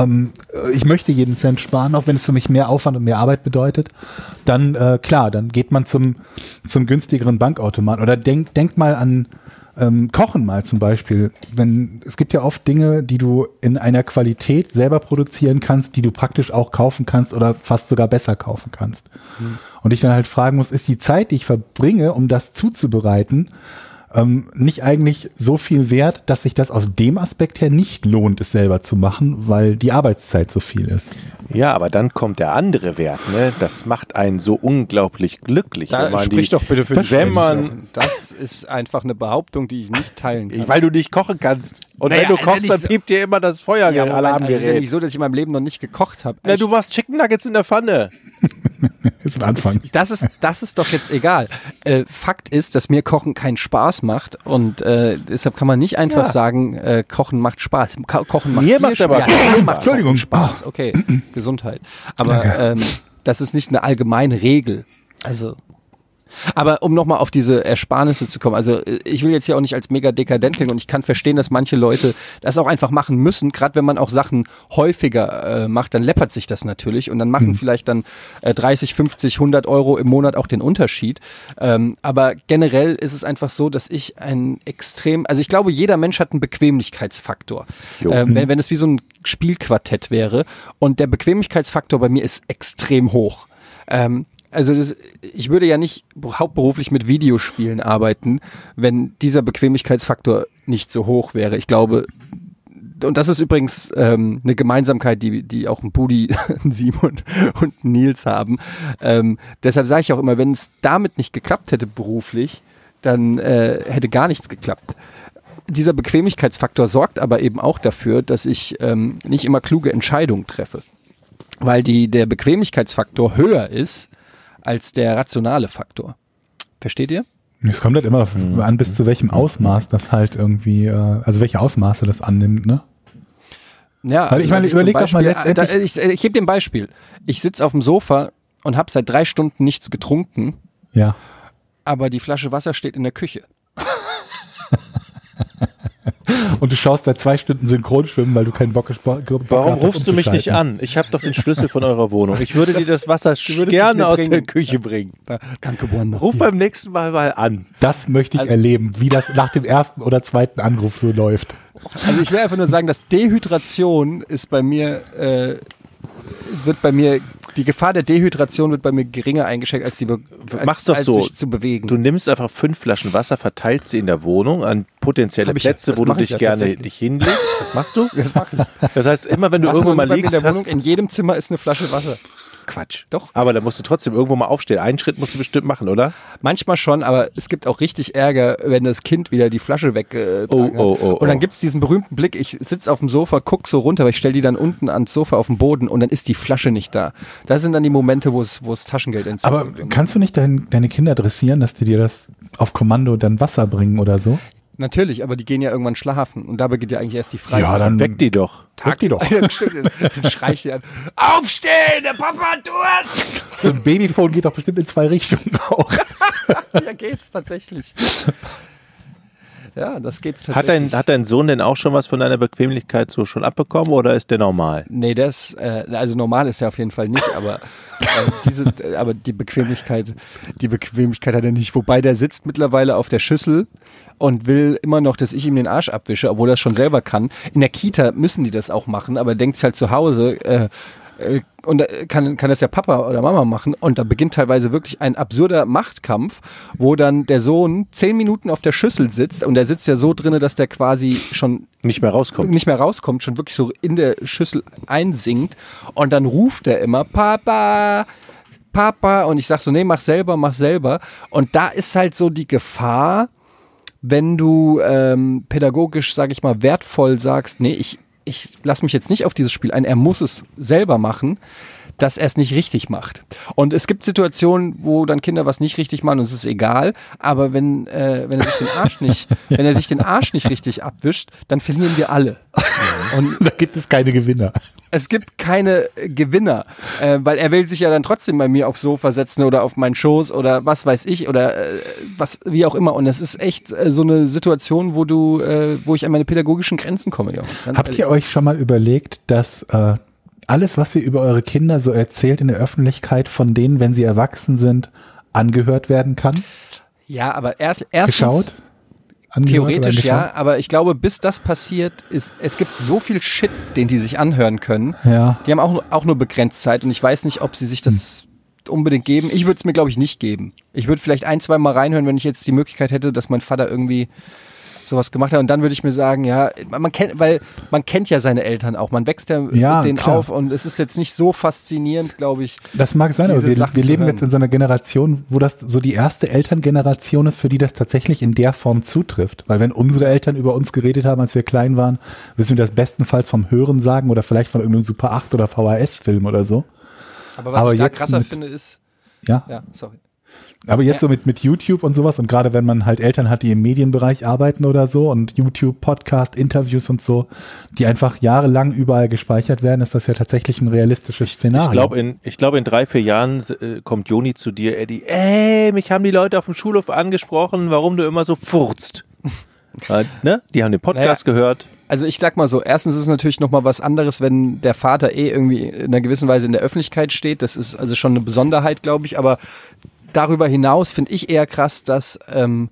ich möchte jeden Cent sparen, auch wenn es für mich mehr Aufwand und mehr Arbeit bedeutet, dann klar, dann geht man zum günstigeren Bankautomaten oder denkt mal an Kochen mal zum Beispiel. Es gibt ja oft Dinge, die du in einer Qualität selber produzieren kannst, die du praktisch auch kaufen kannst oder fast sogar besser kaufen kannst. Und ich dann halt fragen muss, ist die Zeit, die ich verbringe, um das zuzubereiten, nicht eigentlich so viel wert, dass sich das aus dem Aspekt her nicht lohnt, es selber zu machen, weil die Arbeitszeit so viel ist. Ja, aber dann kommt der andere Wert, ne? Das macht einen so unglaublich glücklich. Sprich doch bitte für dich. Das ist einfach eine Behauptung, die ich nicht teilen kann. Weil du nicht kochen kannst. Und wenn du kochst, dann piept dir immer das Feueralarmgerät. Es ist ja nicht so, dass ich in meinem Leben noch nicht gekocht habe. Na, du machst Chicken Nuggets in der Pfanne. Ist ein Anfang. Das ist doch jetzt egal. Fakt ist, dass mir Kochen keinen Spaß macht und deshalb kann man nicht einfach sagen, Kochen macht Spaß. Kochen macht mir macht aber Entschuldigung. Spaß. Okay, Gesundheit. Aber das ist nicht eine allgemeine Regel. Also aber um nochmal auf diese Ersparnisse zu kommen, also ich will jetzt hier auch nicht als mega dekadent klingen und ich kann verstehen, dass manche Leute das auch einfach machen müssen, gerade wenn man auch Sachen häufiger macht, dann läppert sich das natürlich und dann machen vielleicht dann 30, 50, 100 Euro im Monat auch den Unterschied. Aber generell ist es einfach so, dass ich also ich glaube, jeder Mensch hat einen Bequemlichkeitsfaktor. Wenn es wie so ein Spielquartett wäre und der Bequemlichkeitsfaktor bei mir ist extrem hoch. Also ich würde ja nicht hauptberuflich mit Videospielen arbeiten, wenn dieser Bequemlichkeitsfaktor nicht so hoch wäre. Ich glaube, und das ist übrigens eine Gemeinsamkeit, die auch ein Budi, Simon und Nils haben. Deshalb sage ich auch immer, wenn es damit nicht geklappt hätte beruflich, dann hätte gar nichts geklappt. Dieser Bequemlichkeitsfaktor sorgt aber eben auch dafür, dass ich nicht immer kluge Entscheidungen treffe. Weil der Bequemlichkeitsfaktor höher ist als der rationale Faktor. Versteht ihr? Es kommt halt immer an, bis zu welchem Ausmaß das halt irgendwie, also welche Ausmaße das annimmt, ne? Ja, weil ich meine, überleg doch mal letztendlich. Ich gebe dir ein Beispiel. Ich sitze auf dem Sofa und habe seit 3 Stunden nichts getrunken. Ja. Aber die Flasche Wasser steht in der Küche. Und du schaust seit 2 Stunden Synchronschwimmen, weil du keinen Bock hast. Warum rufst du mich nicht an? Ich habe doch den Schlüssel von eurer Wohnung. Ich würde dir das Wasser gerne aus der Küche bringen. Danke, Wanda. Ruf beim nächsten Mal an. Das möchte ich erleben, wie das nach dem ersten oder zweiten Anruf so läuft. Also ich will einfach nur sagen, dass Dehydration ist bei mir, die Gefahr der Dehydration wird bei mir geringer eingeschränkt, als mich zu bewegen. Du nimmst einfach 5 Flaschen Wasser, verteilst sie in der Wohnung an potenzielle Plätze, wo du dich gerne hinlegst. Das machst du? Das mache ich. Das heißt, immer wenn du irgendwo mal liegst, in der Wohnung, in jedem Zimmer ist eine Flasche Wasser. Quatsch. Doch. Aber da musst du trotzdem irgendwo mal aufstehen. Einen Schritt musst du bestimmt machen, oder? Manchmal schon, aber es gibt auch richtig Ärger, wenn das Kind wieder die Flasche wegtragen hat. Und dann gibt es diesen berühmten Blick, ich sitze auf dem Sofa, guck so runter, weil ich stelle die dann unten ans Sofa auf den Boden und dann ist die Flasche nicht da. Das sind dann die Momente, wo es Taschengeld entzogen wird. Aber kannst du nicht deine Kinder dressieren, dass die dir das auf Kommando dann Wasser bringen oder so? Natürlich, aber die gehen ja irgendwann schlafen und dabei geht ja eigentlich erst die Freizeit. Ja, dann weck die doch. Weck die doch. Dann schrei ich dir an, aufstehen, der Papa hat Durst! So ein Babyphone geht doch bestimmt in 2 Richtungen auch. Ja, geht's tatsächlich. Ja, das geht's tatsächlich. Hat dein Sohn denn auch schon was von deiner Bequemlichkeit so schon abbekommen oder ist der normal? Nee, also normal ist er auf jeden Fall nicht, aber aber die Bequemlichkeit hat er nicht. Wobei der sitzt mittlerweile auf der Schüssel und will immer noch, dass ich ihm den Arsch abwische, obwohl er es schon selber kann. In der Kita müssen die das auch machen, aber denkt sich halt zu Hause, Und kann das ja Papa oder Mama machen und da beginnt teilweise wirklich ein absurder Machtkampf, wo dann der Sohn 10 Minuten auf der Schüssel sitzt und der sitzt ja so drinne, dass der quasi schon nicht mehr rauskommt, schon wirklich so in der Schüssel einsinkt und dann ruft er immer Papa und ich sag so, nee, mach selber und da ist halt so die Gefahr, wenn du pädagogisch, sag ich mal, wertvoll sagst, nee, ich lasse mich jetzt nicht auf dieses Spiel ein, er muss es selber machen, dass er es nicht richtig macht. Und es gibt Situationen, wo dann Kinder was nicht richtig machen und es ist egal, aber wenn er sich den Arsch nicht richtig abwischt, dann verlieren wir alle. Und da gibt es keine Gewinner. Es gibt keine Gewinner, weil er will sich ja dann trotzdem bei mir aufs Sofa setzen oder auf meinen Schoß oder was weiß ich oder wie auch immer. Und das ist echt so eine Situation, wo ich an meine pädagogischen Grenzen komme. Ja, Habt ihr euch schon mal überlegt, dass alles, was ihr über eure Kinder so erzählt in der Öffentlichkeit, von denen, wenn sie erwachsen sind, angehört werden kann? Ja, aber erstens... Geschaut? Theoretisch ja, aber ich glaube, bis das passiert, es gibt so viel Shit, den die sich anhören können. Ja. Die haben auch nur begrenzt Zeit und ich weiß nicht, ob sie sich das unbedingt geben. Ich würde es mir, glaube ich, nicht geben. Ich würde vielleicht 1-2 Mal reinhören, wenn ich jetzt die Möglichkeit hätte, dass mein Vater irgendwie sowas gemacht hat und dann würde ich mir sagen, ja, man kennt ja seine Eltern auch, man wächst ja mit denen auf und es ist jetzt nicht so faszinierend, glaube ich. Das mag sein, aber wir leben jetzt in so einer Generation, wo das so die erste Elterngeneration ist, für die das tatsächlich in der Form zutrifft, weil wenn unsere Eltern über uns geredet haben, als wir klein waren, wissen wir das bestenfalls vom Hören sagen oder vielleicht von irgendeinem Super 8 oder VHS-Film oder so. Aber was ich da krasser finde ist, ja, sorry. Aber jetzt so mit YouTube und sowas und gerade wenn man halt Eltern hat, die im Medienbereich arbeiten oder so und YouTube, Podcast, Interviews und so, die einfach jahrelang überall gespeichert werden, ist das ja tatsächlich ein realistisches Szenario. Ich glaube in 3-4 Jahren kommt Joni zu dir, Eddie, mich haben die Leute auf dem Schulhof angesprochen, warum du immer so furzt. Ne? Die haben den Podcast gehört. Also ich sag mal so, erstens ist es natürlich nochmal was anderes, wenn der Vater irgendwie in einer gewissen Weise in der Öffentlichkeit steht. Das ist also schon eine Besonderheit, glaube ich, aber darüber hinaus finde ich eher krass, dass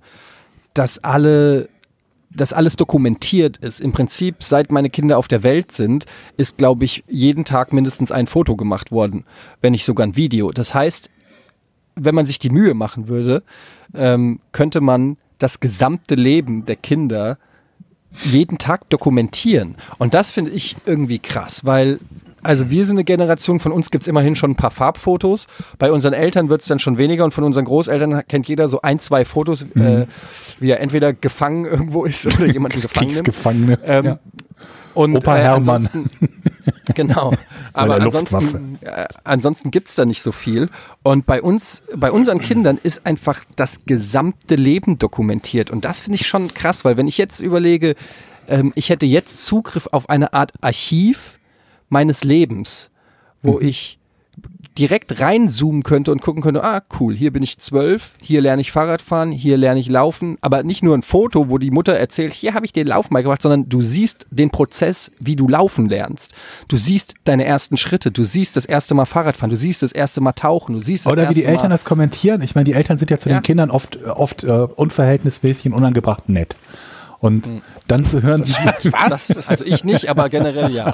alles dokumentiert ist. Im Prinzip, seit meine Kinder auf der Welt sind, ist, glaube ich, jeden Tag mindestens ein Foto gemacht worden, wenn nicht sogar ein Video. Das heißt, wenn man sich die Mühe machen würde, könnte man das gesamte Leben der Kinder jeden Tag dokumentieren. Und das finde ich irgendwie krass, weil also wir sind eine Generation, von uns gibt es immerhin schon ein paar Farbfotos. Bei unseren Eltern wird es dann schon weniger und von unseren Großeltern kennt jeder so 1-2 Fotos, wie er entweder gefangen irgendwo ist oder jemanden gefangen nimmt. Kriegsgefangene. Und Opa Hermann. Genau. Aber ansonsten gibt es da nicht so viel. Und bei unseren Kindern ist einfach das gesamte Leben dokumentiert. Und das finde ich schon krass, weil wenn ich jetzt überlege, ich hätte jetzt Zugriff auf eine Art Archiv meines Lebens, wo ich direkt reinzoomen könnte und gucken könnte, cool, hier bin ich 12, hier lerne ich Fahrrad fahren, hier lerne ich laufen, aber nicht nur ein Foto, wo die Mutter erzählt, hier habe ich den Lauf mal gemacht, sondern du siehst den Prozess, wie du laufen lernst. Du siehst deine ersten Schritte, du siehst das erste Mal Fahrrad fahren, du siehst das erste Mal tauchen, du siehst das oder erste wie die Eltern das kommentieren. Ich meine, die Eltern sind ja zu den Kindern oft unverhältnismäßig und unangebracht nett. Und dann zu hören, was? Also ich nicht, aber generell ja.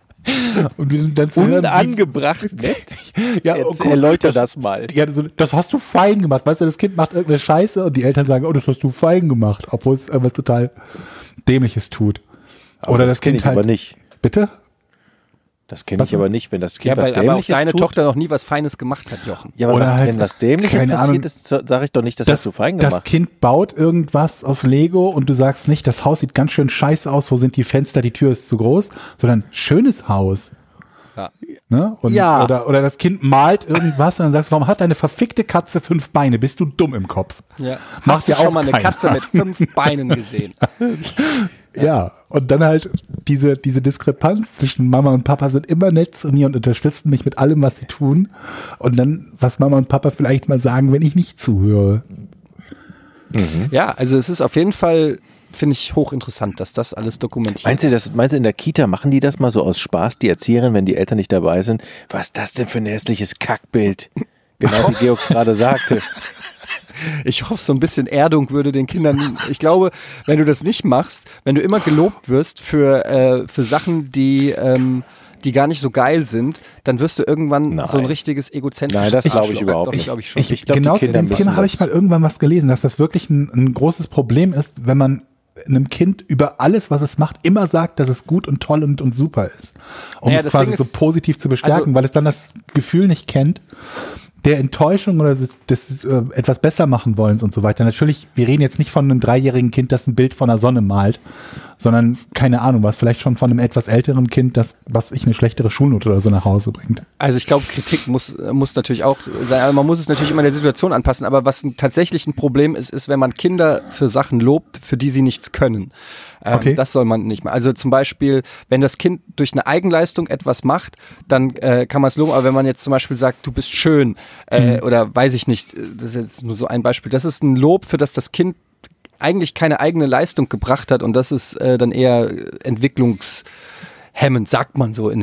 Und dann zu hören, unangebracht nett? Ja, erläuter das mal. Ja, das hast du fein gemacht. Weißt du, das Kind macht irgendeine Scheiße und die Eltern sagen, das hast du fein gemacht, obwohl es irgendwas total Dämliches tut. Aber oder das Kind halt. Aber nicht. Bitte? Das kenne ich aber nicht, wenn das Kind was Dämliches aber auch deine Tochter noch nie was Feines gemacht hat, Jochen. Ja, aber wenn das Dämliches passiert ist, sage ich doch nicht, das hast du fein gemacht. Das Kind baut irgendwas aus Lego und du sagst nicht, das Haus sieht ganz schön scheiße aus, wo sind die Fenster, die Tür ist zu groß, sondern schönes Haus. Ja. Ne? Und, oder das Kind malt irgendwas und dann sagst du, warum hat deine verfickte Katze 5 Beine? Bist du dumm im Kopf? Ja. Hast du schon mal eine Katze mit 5 Beinen gesehen? Ja, und dann halt diese Diskrepanz zwischen Mama und Papa sind immer nett zu mir und unterstützen mich mit allem, was sie tun. Und dann, was Mama und Papa vielleicht mal sagen, wenn ich nicht zuhöre. Mhm. Ja, also es ist auf jeden Fall, finde ich, hochinteressant, dass das alles dokumentiert ist. Meinst du, in der Kita machen die das mal so aus Spaß, die Erzieherin, wenn die Eltern nicht dabei sind? Was ist das denn für ein hässliches Kackbild? Genau wie Georg gerade sagte. Ich hoffe, so ein bisschen Erdung würde den Kindern, ich glaube, wenn du das nicht machst, wenn du immer gelobt wirst für Sachen, die die gar nicht so geil sind, dann wirst du irgendwann so ein richtiges egozentrisches. Nein, das glaube ich überhaupt nicht. Ich glaube, genau zu dem Thema habe ich mal irgendwann was gelesen, dass das wirklich ein großes Problem ist, wenn man einem Kind über alles, was es macht, immer sagt, dass es gut und toll und super ist. Um es quasi so positiv zu bestärken, weil es dann das Gefühl nicht kennt, der Enttäuschung oder des etwas besser machen wollens und so weiter. Natürlich, wir reden jetzt nicht von einem 3-jährigen Kind, das ein Bild von der Sonne malt, sondern, keine Ahnung, was vielleicht schon von einem etwas älteren Kind, was eine schlechtere Schulnote oder so nach Hause bringt. Also ich glaube, Kritik muss natürlich auch sein, aber man muss es natürlich immer der Situation anpassen, aber was tatsächlich ein Problem ist, wenn man Kinder für Sachen lobt, für die sie nichts können. Okay. Das soll man nicht mehr. Also zum Beispiel, wenn das Kind durch eine Eigenleistung etwas macht, dann kann man es loben, aber wenn man jetzt zum Beispiel sagt, du bist schön, oder weiß ich nicht, das ist jetzt nur so ein Beispiel, das ist ein Lob, für das Kind eigentlich keine eigene Leistung gebracht hat und das ist dann eher entwicklungshemmend, sagt man so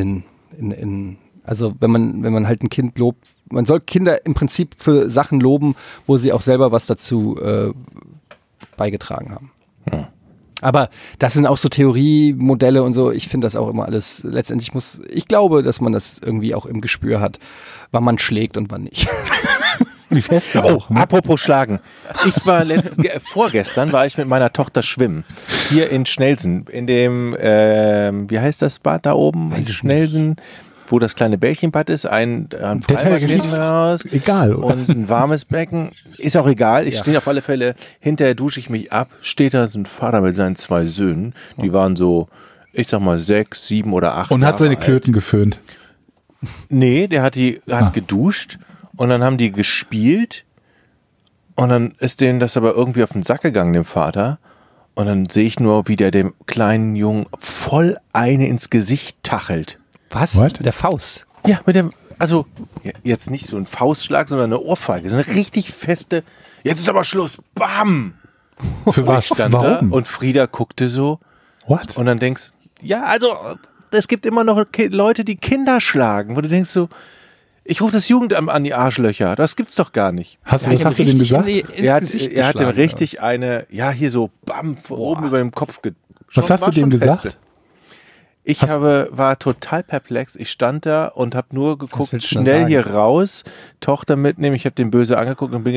also wenn man halt ein Kind lobt, man soll Kinder im Prinzip für Sachen loben, wo sie auch selber was dazu beigetragen haben. Ja. Aber das sind auch so Theoriemodelle und so. Ich finde das auch immer alles, ich glaube, dass man das irgendwie auch im Gespür hat, wann man schlägt und wann nicht. Wie fest auch, ne? Apropos Schlagen. Ich war vorgestern war ich mit meiner Tochter schwimmen. Hier in Schnelsen, in dem, wie heißt das Bad da oben? In Schnelsen. Wo das kleine Bällchenbad ist, ein Freibad egal, oder? Und ein warmes Becken, ist auch egal, ich stehe auf alle Fälle, hinterher dusche ich mich ab, steht da so ein Vater mit seinen 2 Söhnen, die waren so, ich sag mal 6, 7 oder 8 und hat seine Klöten geföhnt? Nee, der hat geduscht und dann haben die gespielt und dann ist denen das aber irgendwie auf den Sack gegangen, dem Vater. Und dann sehe ich nur, wie der dem kleinen Jungen voll eine ins Gesicht tachelt. Was? Mit der Faust? Ja, also jetzt nicht so ein Faustschlag, sondern eine Ohrfeige. So eine richtig feste, jetzt ist aber Schluss, bam! Für was? Warum? Und Frieda guckte so. What? Und dann denkst, ja, also es gibt immer noch Leute, die Kinder schlagen, wo du denkst so, ich rufe das Jugendamt an die Arschlöcher, das gibt's doch gar nicht. Was hast du dem gesagt? Er hat dem richtig hier so, bam, oben über dem Kopf Was hast du dem gesagt? Ich war total perplex. Ich stand da und habe nur geguckt, schnell hier raus, Tochter mitnehmen. Ich habe den böse angeguckt und bin,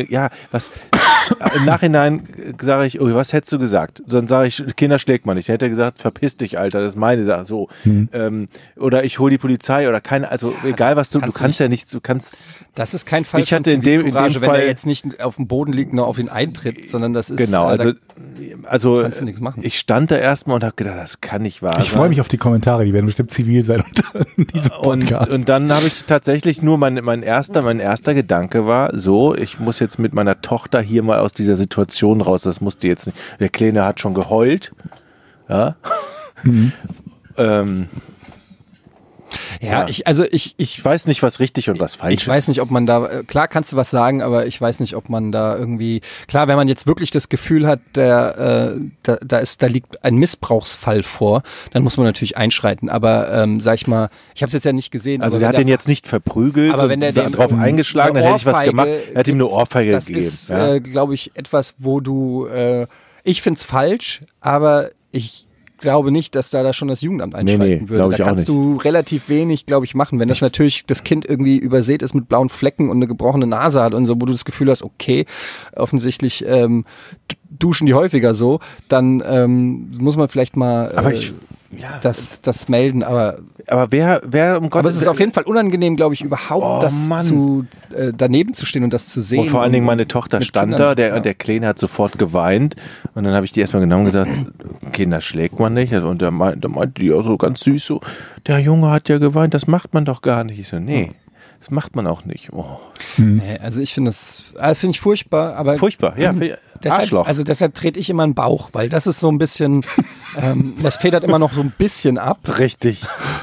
im Nachhinein sage ich, was hättest du gesagt? Dann sage ich, Kinder schlägt man nicht. Dann hätte er gesagt, verpiss dich, Alter, das ist meine Sache. So. Oder ich hole die Polizei oder keine, also egal was du kannst ja nichts, du kannst. Das ist kein Fall ich hatte in dem Fall, wenn er jetzt nicht auf dem Boden liegt, nur auf ihn eintritt, sondern das ist. Genau, also kannst du nichts machen. Ich stand da erstmal und habe gedacht, das kann nicht wahr sein. Ich freue mich auf die Kommentare, die werden bestimmt zivil sein unter diesem Podcast. Und dann habe ich tatsächlich nur mein erster Gedanke war, so, ich muss jetzt mit meiner Tochter hier mal aus dieser Situation raus, das musste jetzt nicht. Der Kleine hat schon geheult. Ja. Ich weiß nicht, was richtig und was falsch ist. Ich weiß nicht, ob man da, klar kannst du was sagen, aber ich weiß nicht, ob man da irgendwie, klar, wenn man jetzt wirklich das Gefühl hat, da liegt ein Missbrauchsfall vor, dann muss man natürlich einschreiten, aber sag ich mal, ich habe es jetzt ja nicht gesehen. Also der hat den jetzt nicht verprügelt, aber wenn der drauf eingeschlagen, dann hätte ich was gemacht. Er hat ihm eine Ohrfeige gegeben. Das ist, glaube ich, etwas, wo du, ich finde es falsch, aber ich glaube nicht, dass da schon das Jugendamt einschreiten würde. Da kannst du relativ wenig, glaube ich, machen. Wenn das natürlich das Kind irgendwie übersät ist mit blauen Flecken und eine gebrochene Nase hat und so, wo du das Gefühl hast, okay, offensichtlich duschen die häufiger so, dann muss man vielleicht mal das melden. Aber wer um Gottes Aber es ist auf jeden Fall unangenehm, glaube ich, überhaupt daneben zu stehen und das zu sehen. Und vor allen Dingen meine Tochter stand da, der Kleine hat sofort geweint und dann habe ich die erstmal genommen und gesagt, Kinder schlägt man nicht. Und da meinte die auch so ganz süß so, der Junge hat ja geweint, das macht man doch gar nicht. Ich so, nee. Das macht man auch nicht. Oh. Nee, also ich finde das finde ich furchtbar. Aber furchtbar, ja. Deshalb trete ich immer einen Bauch, weil das ist so ein bisschen, das federt immer noch so ein bisschen ab. Richtig.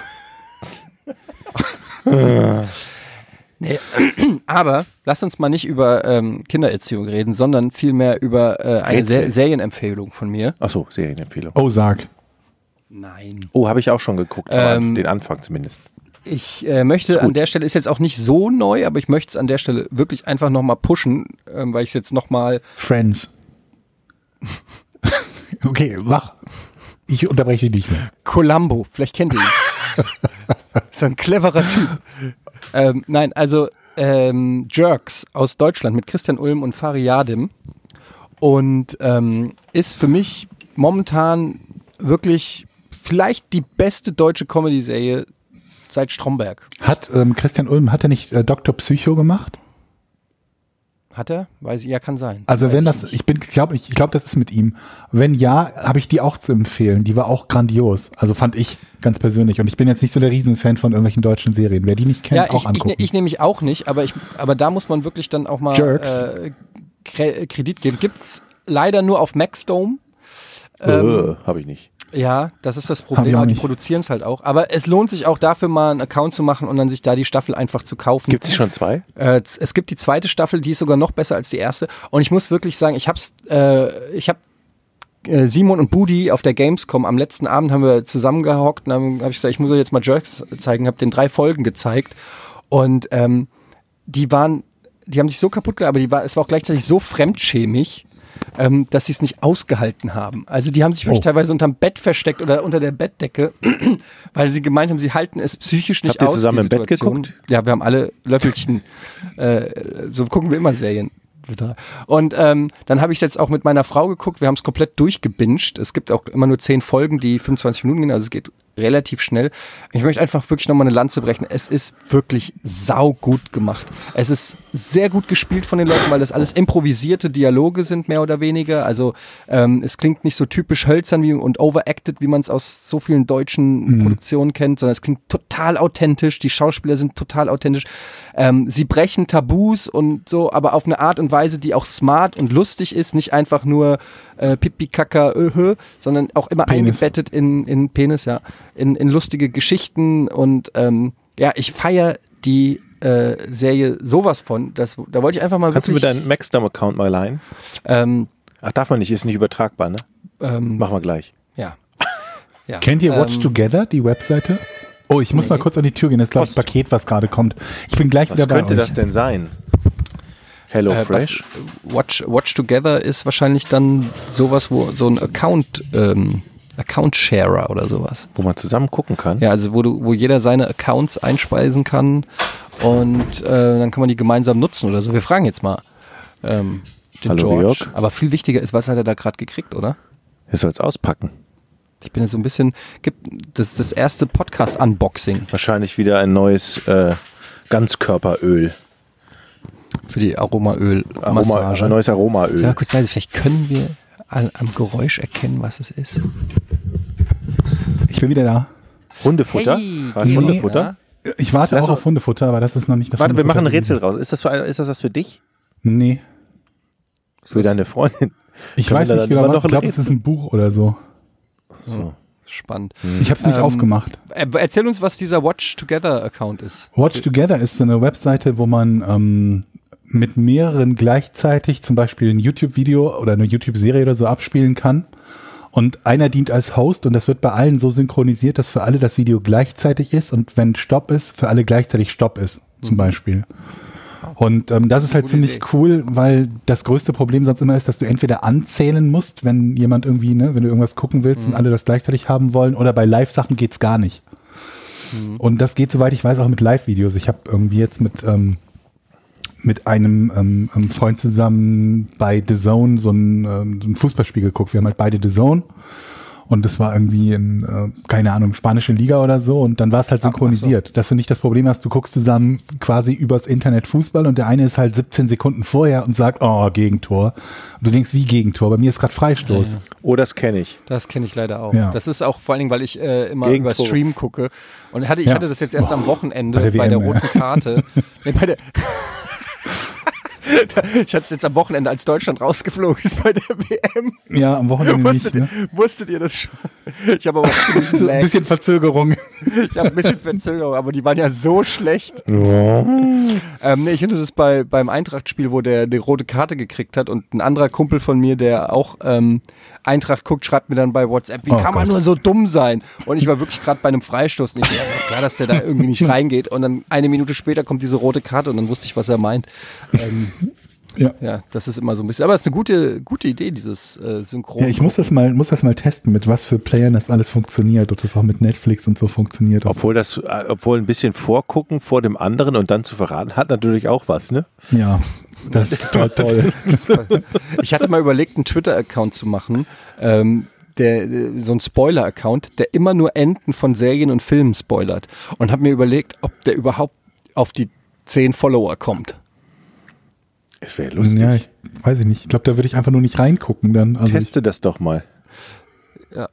Nee, aber lasst uns mal nicht über Kindererziehung reden, sondern vielmehr über eine Serienempfehlung von mir. Achso, Serienempfehlung. Oh, sag. Nein. Oh, habe ich auch schon geguckt, aber den Anfang zumindest. Ich möchte an der Stelle, ist jetzt auch nicht so neu, aber ich möchte es an der Stelle wirklich einfach nochmal pushen, weil ich es jetzt nochmal... Friends. Okay, mach. Ich unterbreche dich nicht mehr. Columbo, vielleicht kennt ihr ihn. ist ein cleverer Typ. Nein, also Jerks aus Deutschland mit Christian Ulm und Fari Yadim und ist für mich momentan wirklich vielleicht die beste deutsche Comedy-Serie seit Stromberg. Hat Christian Ulm, hat er nicht Dr. Psycho gemacht? Hat er? Weiß ich, ja, kann sein. Also wenn das, ich glaube, das ist mit ihm. Wenn ja, habe ich die auch zu empfehlen. Die war auch grandios. Also fand ich ganz persönlich. Und ich bin jetzt nicht so der Riesenfan von irgendwelchen deutschen Serien. Wer die nicht kennt, auch angucken. Ich nämlich auch nicht, aber da muss man wirklich dann auch mal Kredit geben. Gibt's leider nur auf Maxdome. Habe ich nicht. Ja, das ist das Problem, aber die produzieren es halt auch. Aber es lohnt sich auch dafür mal einen Account zu machen und dann sich da die Staffel einfach zu kaufen. Gibt es schon 2? Es gibt die zweite Staffel, die ist sogar noch besser als die erste. Und ich muss wirklich sagen, ich habe Simon und Budi auf der Gamescom am letzten Abend haben wir zusammengehockt und dann habe ich gesagt, ich muss euch jetzt mal Jerks zeigen, habe den 3 Folgen gezeigt und die haben sich so kaputt gemacht, aber es war auch gleichzeitig so fremdschämig, dass sie es nicht ausgehalten haben. Also die haben sich wirklich teilweise unterm Bett versteckt oder unter der Bettdecke, weil sie gemeint haben, sie halten es psychisch nicht aus. Habt ihr zusammen im Bett geguckt? Ja, wir haben alle Löffelchen, so gucken wir immer Serien. Und dann habe ich es jetzt auch mit meiner Frau geguckt, wir haben es komplett durchgebinged. Es gibt auch immer nur 10 Folgen, die 25 Minuten gehen, also es geht relativ schnell. Ich möchte einfach wirklich nochmal eine Lanze brechen. Es ist wirklich saugut gemacht. Es ist sehr gut gespielt von den Leuten, weil das alles improvisierte Dialoge sind, mehr oder weniger. Also es klingt nicht so typisch hölzern und overacted, wie man es aus so vielen deutschen Produktionen kennt, sondern es klingt total authentisch. Die Schauspieler sind total authentisch. Sie brechen Tabus und so, aber auf eine Art und Weise, die auch smart und lustig ist. Nicht einfach nur Pipi, Kaka, sondern auch immer Penis. eingebettet in Penis, ja. In lustige Geschichten und ich feiere die Serie sowas von, da wollte ich einfach mal Kannst du mir deinen Maxdome-Account mal leihen? Ach, darf man nicht, ist nicht übertragbar, ne? Machen wir gleich. Ja. Kennt ihr Watch Together, die Webseite? Oh, ich muss mal kurz an die Tür gehen, das ist glaube ich das Paket, was gerade kommt. Ich bin gleich wieder bei euch. Was könnte das denn sein? Hello Fresh? Watch Together ist wahrscheinlich dann sowas, wo so ein Account-Sharer oder sowas. Wo man zusammen gucken kann? Ja, also wo jeder seine Accounts einspeisen kann und dann kann man die gemeinsam nutzen oder so. Wir fragen jetzt mal den Hallo George. Jörg. Aber viel wichtiger ist, was hat er da gerade gekriegt, oder? Er soll es auspacken. Ich bin jetzt so ein bisschen, das ist das erste Podcast-Unboxing. Wahrscheinlich wieder ein neues Ganzkörperöl. Für die Aromaöl-Massage. Ein neues Aromaöl. Sag mal kurz leise, vielleicht können wir am Geräusch erkennen, was es ist. Ich bin wieder da. Hundefutter? Hey, War es Hundefutter? Ich warte auch auf Hundefutter, aber das ist noch nicht das Warte, wir Hundefutter machen ein Rätsel raus. Ist das was für dich? Nee. Für deine Freundin? Ich weiß nicht genau was. Ich glaube, es ist ein Buch oder so. So. Spannend. Ich habe es nicht aufgemacht. Erzähl uns, was dieser Watch Together Account ist. Watch Together ist so eine Webseite, wo man mit mehreren gleichzeitig zum Beispiel ein YouTube-Video oder eine YouTube-Serie oder so abspielen kann. Und einer dient als Host und das wird bei allen so synchronisiert, dass für alle das Video gleichzeitig ist und wenn Stopp ist, für alle gleichzeitig Stopp ist, zum Beispiel. Und das ist halt ziemlich cool, weil das größte Problem sonst immer ist, dass du entweder anzählen musst, wenn jemand irgendwie, wenn du irgendwas gucken willst und alle das gleichzeitig haben wollen, oder bei Live-Sachen geht's gar nicht. Und das geht, soweit ich weiß, auch mit Live-Videos. Ich habe irgendwie jetzt mit einem Freund zusammen bei The Zone so ein Fußballspiel geguckt. Wir haben halt beide The Zone und das war irgendwie in, keine Ahnung, spanische Liga oder so und dann war es halt synchronisiert, dass du nicht das Problem hast, du guckst zusammen quasi übers Internet Fußball und der eine ist halt 17 Sekunden vorher und sagt, oh, Gegentor. Und du denkst, wie Gegentor? Bei mir ist gerade Freistoß. Ja. Oh, das kenne ich. Das kenne ich leider auch. Ja. Das ist auch vor allen Dingen, weil ich immer Gegentor. über Stream gucke und ich hatte das jetzt erst am Wochenende bei der WM, roten Karte. Ich hatte es jetzt am Wochenende, als Deutschland rausgeflogen ist bei der WM. Ja, am Wochenende nicht. Ne? Wusstet ihr das schon? Ich habe aber auch ziemlich Ein bisschen Verzögerung. Ich habe ein bisschen Verzögerung, aber die waren ja so schlecht. Ich finde das beim Eintracht-Spiel, wo der die rote Karte gekriegt hat und ein anderer Kumpel von mir, der auch Eintracht guckt, schreibt mir dann bei WhatsApp, wie kann man nur so dumm sein? Und ich war wirklich gerade bei einem Freistoß nicht. Ja, klar, dass der da irgendwie nicht reingeht. Und dann eine Minute später kommt diese rote Karte und dann wusste ich, was er meint. Ja, das ist immer so ein bisschen. Aber es ist eine gute Idee, dieses Synchron. Ja, ich muss das mal testen, mit was für Playern das alles funktioniert und das auch mit Netflix und so funktioniert. Obwohl ein bisschen vorgucken vor dem anderen und dann zu verraten, hat natürlich auch was, ne? Ja, das ist total toll. Ich hatte mal überlegt, einen Twitter-Account zu machen, so ein Spoiler-Account, der immer nur Enden von Serien und Filmen spoilert. Und habe mir überlegt, ob der überhaupt auf die 10 Follower kommt. Es wäre lustig. Ja, weiß ich nicht. Ich glaube, da würde ich einfach nur nicht reingucken dann. Also Teste das doch mal. Ja,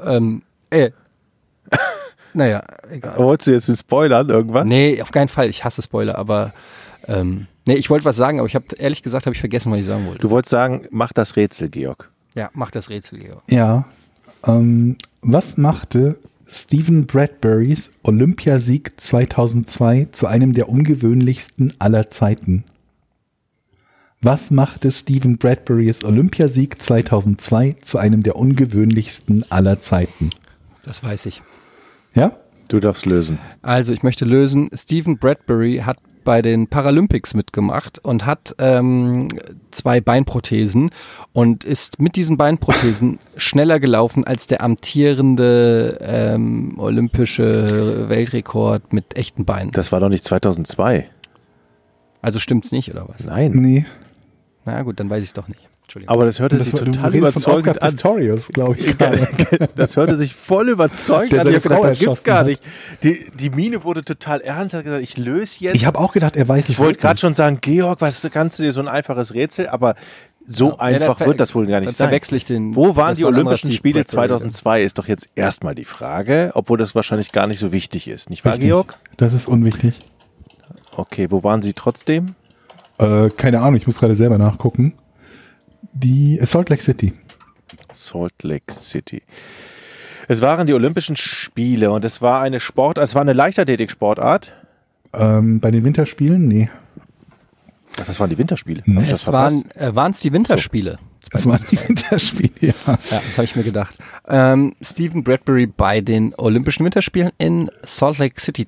naja, egal. Wolltest du jetzt den Spoilern irgendwas? Nee, auf keinen Fall. Ich hasse Spoiler, aber ich wollte was sagen, aber ehrlich gesagt habe ich vergessen, was ich sagen wollte. Du wolltest sagen, mach das Rätsel, Georg. Ja, mach das Rätsel, Georg. Ja. Was machte Stephen Bradburys Olympiasieg 2002 zu einem der ungewöhnlichsten aller Zeiten? Was machte Stephen Bradburys Olympiasieg 2002 zu einem der ungewöhnlichsten aller Zeiten? Das weiß ich. Ja? Du darfst lösen. Also, ich möchte lösen. Stephen Bradbury hat bei den Paralympics mitgemacht und hat 2 Beinprothesen und ist mit diesen Beinprothesen schneller gelaufen als der amtierende olympische Weltrekord mit echten Beinen. Das war doch nicht 2002. Also stimmt's nicht, oder was? Nein. Nee. Na gut, dann weiß ich es doch nicht. Entschuldigung. Aber das hörte sich total überzeugend an. Pistorius, glaube ich. Das hörte sich voll überzeugend an. Ich habe gedacht, das gibt's gar nicht. Die Miene wurde total ernst. Hat gesagt, ich löse jetzt. Ich habe auch gedacht, er weiß es. Ich wollte gerade schon sagen, Georg, was kannst du dir so ein einfaches Rätsel? Aber so einfach wird das wohl gar nicht sein. Verwechsel ich den. Wo waren die Olympischen Spiele 2002? Ist doch jetzt erstmal die Frage, obwohl das wahrscheinlich gar nicht so wichtig ist. Nicht wahr, Richtig. Georg? Das ist unwichtig. Okay, wo waren sie trotzdem? Keine Ahnung, ich muss gerade selber nachgucken. Die Salt Lake City. Salt Lake City. Es waren die Olympischen Spiele und es war eine Leichtathletik-Sportart. Bei den Winterspielen? Nee. Ach, das waren die Winterspiele. Waren es die Winterspiele? Es waren die Winterspiele, ja. Ja, das habe ich mir gedacht. Stephen Bradbury bei den Olympischen Winterspielen in Salt Lake City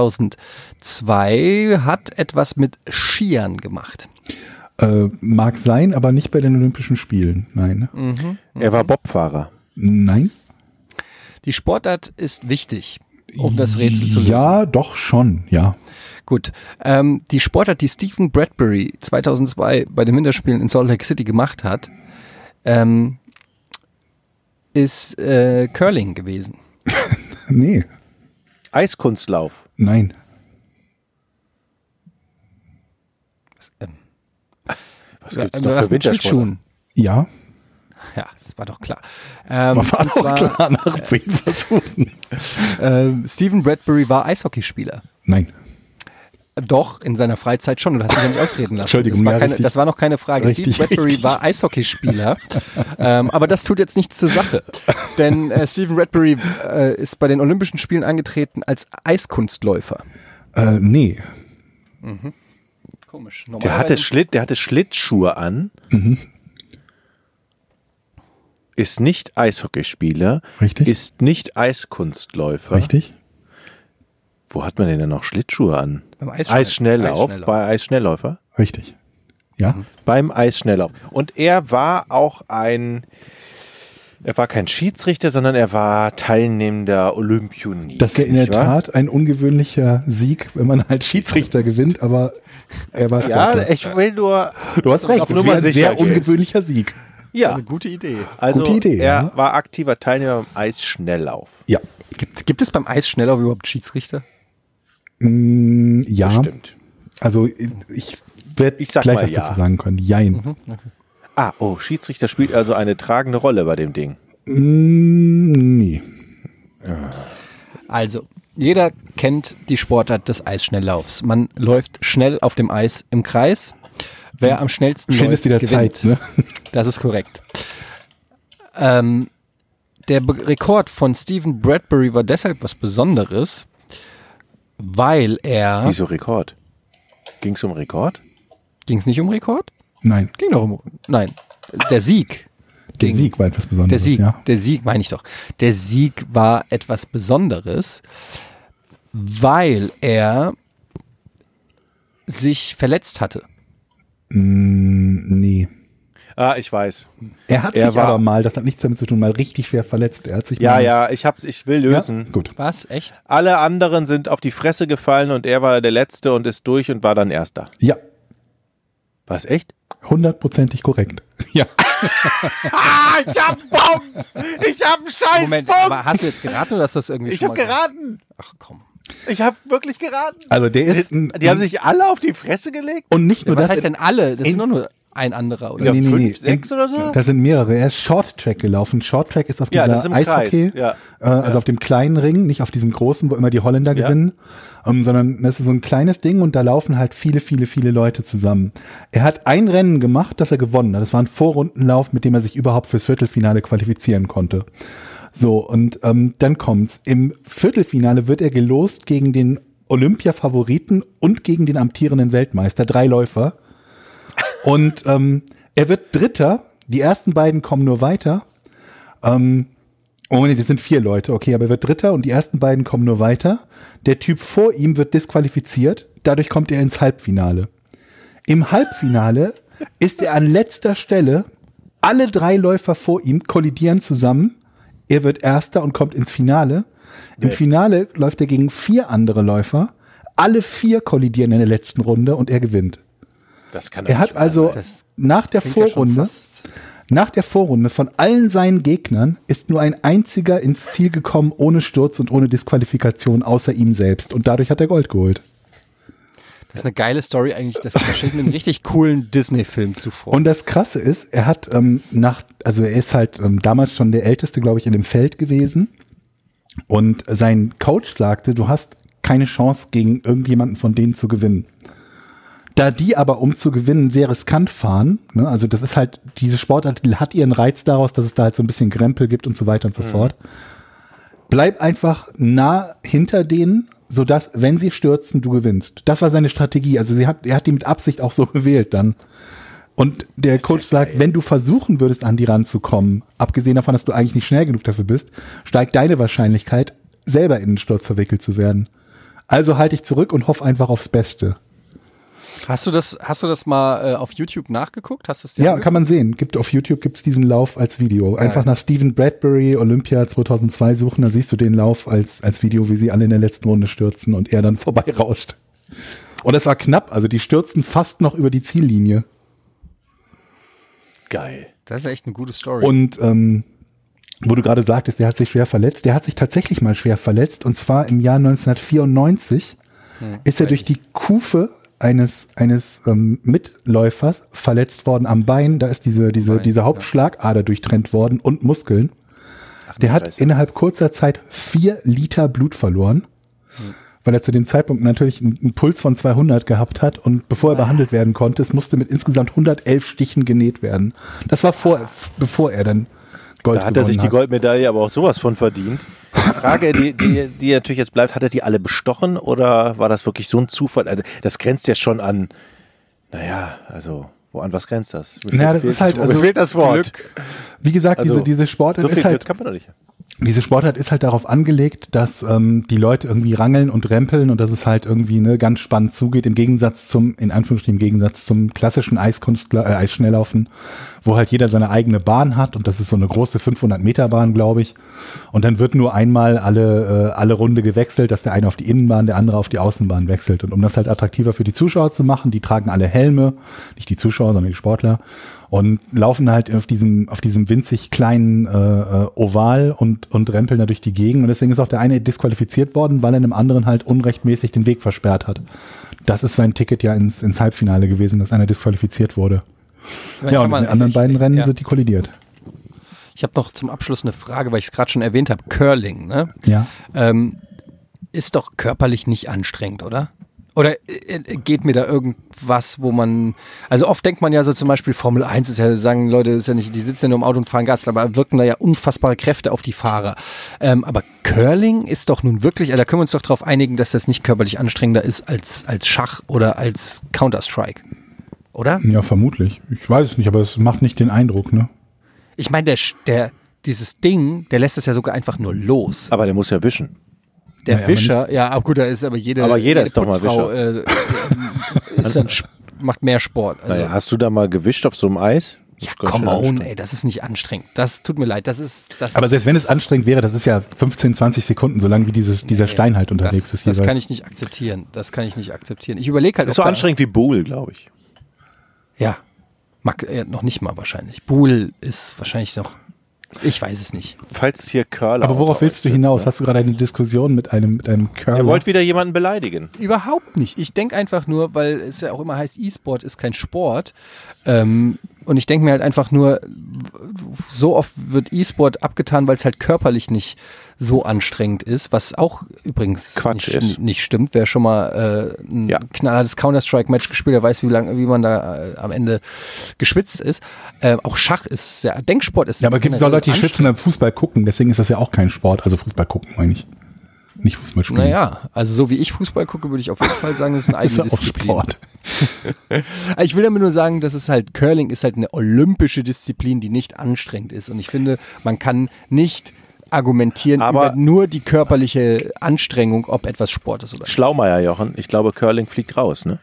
2002 hat etwas mit Skiern gemacht. Mag sein, aber nicht bei den Olympischen Spielen. Nein. Er war Bobfahrer. Nein. Die Sportart ist wichtig, um das Rätsel zu lösen. Ja, doch schon, ja. Gut. Die Sportart, die Stephen Bradbury 2002 bei den Winterspielen in Salt Lake City gemacht hat, ist Curling gewesen. Nee. Eiskunstlauf. Nein. Was gibt es noch für Wintersport? Ja. Ja, das war doch klar. War doch klar nach 10 Versuchen. Stephen Bradbury war Eishockeyspieler. Nein. Doch, in seiner Freizeit schon. Du hast dich ja nicht ausreden lassen. Entschuldigung, das war noch keine Frage. Richtig, Stephen Bradbury war Eishockeyspieler. Aber das tut jetzt nichts zur Sache. Denn Stephen Bradbury ist bei den Olympischen Spielen angetreten als Eiskunstläufer. Nee. Mhm. Komisch. Der hatte Schlittschuhe an. Mhm. Ist nicht Eishockeyspieler. Richtig. Ist nicht Eiskunstläufer. Richtig. Wo hat man denn noch Schlittschuhe an? Beim Eisschnelllauf. Bei Eisschnellläufer. Richtig. Ja. Beim Eisschnelllauf. Und er war kein Schiedsrichter, sondern er war teilnehmender Olympionik. Das wäre in der Tat ein ungewöhnlicher Sieg, wenn man als Schiedsrichter gewinnt, aber er war Sportler. Ja, ich will nur. Du hast recht, das wäre ein sehr ungewöhnlicher Sieg. Ja. Eine gute Idee. Also gute Idee, er war aktiver Teilnehmer beim Eisschnelllauf. Ja. Gibt es beim Eisschnelllauf überhaupt Schiedsrichter? Ja. Bestimmt. Also ich werde gleich mal was ja. dazu sagen können. Jein. Okay. Schiedsrichter spielt also eine tragende Rolle bei dem Ding. Nee. Also, jeder kennt die Sportart des Eisschnelllaufs. Man läuft schnell auf dem Eis im Kreis. Wer am schnellsten läuft, ist wieder gewinnt. Zeit, ne? Das ist korrekt. Der Rekord von Stephen Bradbury war deshalb was Besonderes, weil er... Wieso Rekord? Ging es um Rekord? Ging es nicht um Rekord? Nein. Ging doch um... Nein, der Sieg. Der Sieg war etwas Besonderes. Der Sieg meine ich doch. Der Sieg war etwas Besonderes, weil er sich verletzt hatte. Nee. Ah, ich weiß. Er hat sich aber mal, das hat nichts damit zu tun, mal richtig schwer verletzt. Er hat sich ich will lösen. Ja? Gut. Was? Echt? Alle anderen sind auf die Fresse gefallen und er war der Letzte und ist durch und war dann Erster. Ja. Was, echt? 100%ig korrekt. Ja. Ich hab einen Punkt! Ich hab einen scheiß Moment, Punkt! aber hast du jetzt geraten oder hast du das irgendwie Ich hab geraten! Ach komm. Ich hab wirklich geraten. Also der ist... Die haben sich alle auf die Fresse gelegt? Und nicht nur Was das... heißt denn alle? Das ist nur ein anderer, oder? Ja, Nee. 5, 6 oder so? Das sind mehrere. Er ist Short-Track gelaufen. Short-Track ist auf dieser das ist im Eishockey, Kreis. also auf dem kleinen Ring, nicht auf diesem großen, wo immer die Holländer gewinnen, sondern das ist so ein kleines Ding und da laufen halt viele Leute zusammen. Er hat ein Rennen gemacht, das er gewonnen hat. Das war ein Vorrundenlauf, mit dem er sich überhaupt fürs Viertelfinale qualifizieren konnte. So, und dann kommt's. Im Viertelfinale wird er gelost gegen den Olympia-Favoriten und gegen den amtierenden Weltmeister, 3 Läufer. Und er wird Dritter. Die ersten beiden kommen nur weiter. Das sind 4 Leute. Okay, aber er wird Dritter und die ersten beiden kommen nur weiter. Der Typ vor ihm wird disqualifiziert. Dadurch kommt er ins Halbfinale. Im Halbfinale ist er an letzter Stelle. Alle 3 Läufer vor ihm kollidieren zusammen. Er wird Erster und kommt ins Finale. Im Finale läuft er gegen 4 andere Läufer. Alle 4 kollidieren in der letzten Runde und er gewinnt. Das kann Er hat also nach der Vorrunde von allen seinen Gegnern ist nur ein einziger ins Ziel gekommen, ohne Sturz und ohne Disqualifikation, außer ihm selbst. Und dadurch hat er Gold geholt. Das ist eine geile Story eigentlich. Das stellt mir einen richtig coolen Disney-Film zuvor. Und das Krasse ist, er hat er ist halt damals schon der Älteste, glaube ich, in dem Feld gewesen. Und sein Coach sagte, du hast keine Chance, gegen irgendjemanden von denen zu gewinnen. Da die aber, um zu gewinnen, sehr riskant fahren, ne, also das ist halt, diese Sportart hat ihren Reiz daraus, dass es da halt so ein bisschen Grempel gibt und so weiter und so fort. Bleib einfach nah hinter denen, sodass, wenn sie stürzen, du gewinnst. Das war seine Strategie. Also er hat die mit Absicht auch so gewählt dann. Und der Coach sagt, wenn du versuchen würdest, an die ranzukommen, abgesehen davon, dass du eigentlich nicht schnell genug dafür bist, steigt deine Wahrscheinlichkeit, selber in den Sturz verwickelt zu werden. Also halte ich zurück und hoff einfach aufs Beste. Hast du das mal auf YouTube nachgeguckt? Kann man sehen. Auf YouTube gibt's diesen Lauf als Video. Einfach nach Stephen Bradbury Olympia 2002 suchen, da siehst du den Lauf als Video, wie sie alle in der letzten Runde stürzen und er dann vorbeirauscht. Und es war knapp, also die stürzten fast noch über die Ziellinie. Geil. Das ist echt eine gute Story. Und wo du gerade sagtest, der hat sich schwer verletzt, der hat sich tatsächlich mal schwer verletzt und zwar im Jahr 1994 ist er durch die Kufe eines Mitläufers verletzt worden am Bein. Da ist diese Hauptschlagader durchtrennt worden und Muskeln. Der hat innerhalb kurzer Zeit 4 Liter Blut verloren, weil er zu dem Zeitpunkt natürlich einen Puls von 200 gehabt hat und bevor er behandelt werden konnte, es musste mit insgesamt 111 Stichen genäht werden. Das war bevor er dann Gold gewonnen hat. Da hat er sich die Goldmedaille aber auch sowas von verdient. Frage, die natürlich jetzt bleibt, hat er die alle bestochen oder war das wirklich so ein Zufall? Also, das grenzt ja schon an, was grenzt das? Das ist halt, mir fehlt das Wort. Glück. Wie gesagt, diese Sportart so ist halt, kann man doch nicht. Diese Sportart ist halt darauf angelegt, dass die Leute irgendwie rangeln und rempeln und dass es halt irgendwie ganz spannend zugeht, im Gegensatz zum klassischen Eisschnelllaufen, wo halt jeder seine eigene Bahn hat und das ist so eine große 500-Meter-Bahn, glaube ich. Und dann wird nur einmal alle Runde gewechselt, dass der eine auf die Innenbahn, der andere auf die Außenbahn wechselt. Und um das halt attraktiver für die Zuschauer zu machen, die tragen alle Helme, nicht die Zuschauer, sondern die Sportler. Und laufen halt auf diesem winzig kleinen Oval und rempeln da durch die Gegend. Und deswegen ist auch der eine disqualifiziert worden, weil er einem anderen halt unrechtmäßig den Weg versperrt hat. Das ist sein Ticket ja ins Halbfinale gewesen, dass einer disqualifiziert wurde. Ja, und in den anderen beiden Rennen sind die kollidiert. Ich habe noch zum Abschluss eine Frage, weil ich es gerade schon erwähnt habe. Curling, ne? Ja. Ist doch körperlich nicht anstrengend, oder? Oder geht mir da irgendwas, wo man, also oft denkt man ja so zum Beispiel Formel 1 ist ja, sagen Leute, ist ja nicht, die sitzen ja nur im Auto und fahren Gas, aber wirken da ja unfassbare Kräfte auf die Fahrer. Aber Curling ist doch nun wirklich, da können wir uns doch darauf einigen, dass das nicht körperlich anstrengender ist als Schach oder als Counter-Strike. Oder? Ja, vermutlich. Ich weiß es nicht, aber es macht nicht den Eindruck, ne? Ich meine, dieses Ding, der lässt es ja sogar einfach nur los. Aber der muss ja wischen. Der Wischer, ja, gut, da ist aber jede ist doch mal Putzfrau, ist dann macht mehr Sport. Also, naja, hast du da mal gewischt auf so einem Eis? Ja, come on, ey, das ist nicht anstrengend. Das tut mir leid, aber selbst wenn es anstrengend wäre, das ist ja 15, 20 Sekunden, so lang wie dieser Stein halt unterwegs ist. Das kann ich nicht akzeptieren. Ich überlege halt. Das ist so anstrengend wie Boule, glaube ich. Ja, noch nicht mal wahrscheinlich. Boule ist wahrscheinlich noch, ich weiß es nicht. Falls hier Curler. Aber worauf willst du hinaus? Hast du gerade eine Diskussion mit einem Curler? Ihr wollt wieder jemanden beleidigen. Überhaupt nicht. Ich denke einfach nur, weil es ja auch immer heißt, E-Sport ist kein Sport. Und ich denke mir halt einfach nur, so oft wird E-Sport abgetan, weil es halt körperlich nicht so anstrengend ist, was auch übrigens nicht stimmt. Wer schon mal ein knallhartes Counter-Strike-Match gespielt hat, weiß, wie man da am Ende geschwitzt ist. Auch Schach ist Denksport ist. Ja, aber gibt es auch Leute, die schwitzen beim Fußball gucken, deswegen ist das ja auch kein Sport. Also Fußball gucken meine ich. Nicht Fußball spielen. Naja, also so wie ich Fußball gucke, würde ich auf jeden Fall sagen, das ist eine eigene Disziplin. Sport. Ich will damit nur sagen, dass es halt, Curling ist halt eine olympische Disziplin, die nicht anstrengend ist. Und ich finde, man kann nicht argumentieren über nur die körperliche Anstrengung, ob etwas Sport ist oder nicht. Schlaumeier, Jochen, ich glaube, Curling fliegt raus, ne?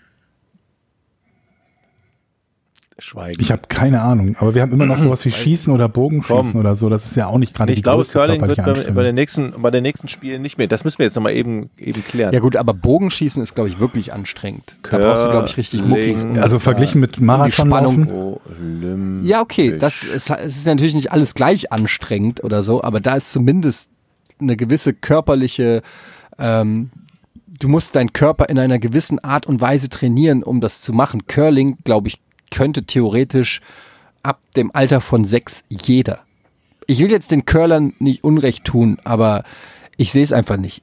Schweigen. Ich habe keine Ahnung, aber wir haben immer noch sowas wie Schießen oder Bogenschießen oder so. Das ist ja auch nicht gerade die größte körperliche Anstrengung. Ich glaube, Curling wird bei den nächsten Spielen nicht mehr. Das müssen wir jetzt nochmal eben klären. Ja gut, aber Bogenschießen ist, glaube ich, wirklich anstrengend. Da brauchst du, glaube ich, richtig Muckis. Also verglichen mit Marathonlaufen. Ja, okay, es ist natürlich nicht alles gleich anstrengend oder so, aber da ist zumindest eine gewisse körperliche, du musst deinen Körper in einer gewissen Art und Weise trainieren, um das zu machen. Curling, glaube ich, könnte theoretisch ab dem Alter von 6 jeder. Ich will jetzt den Curlern nicht Unrecht tun, aber ich sehe es einfach nicht.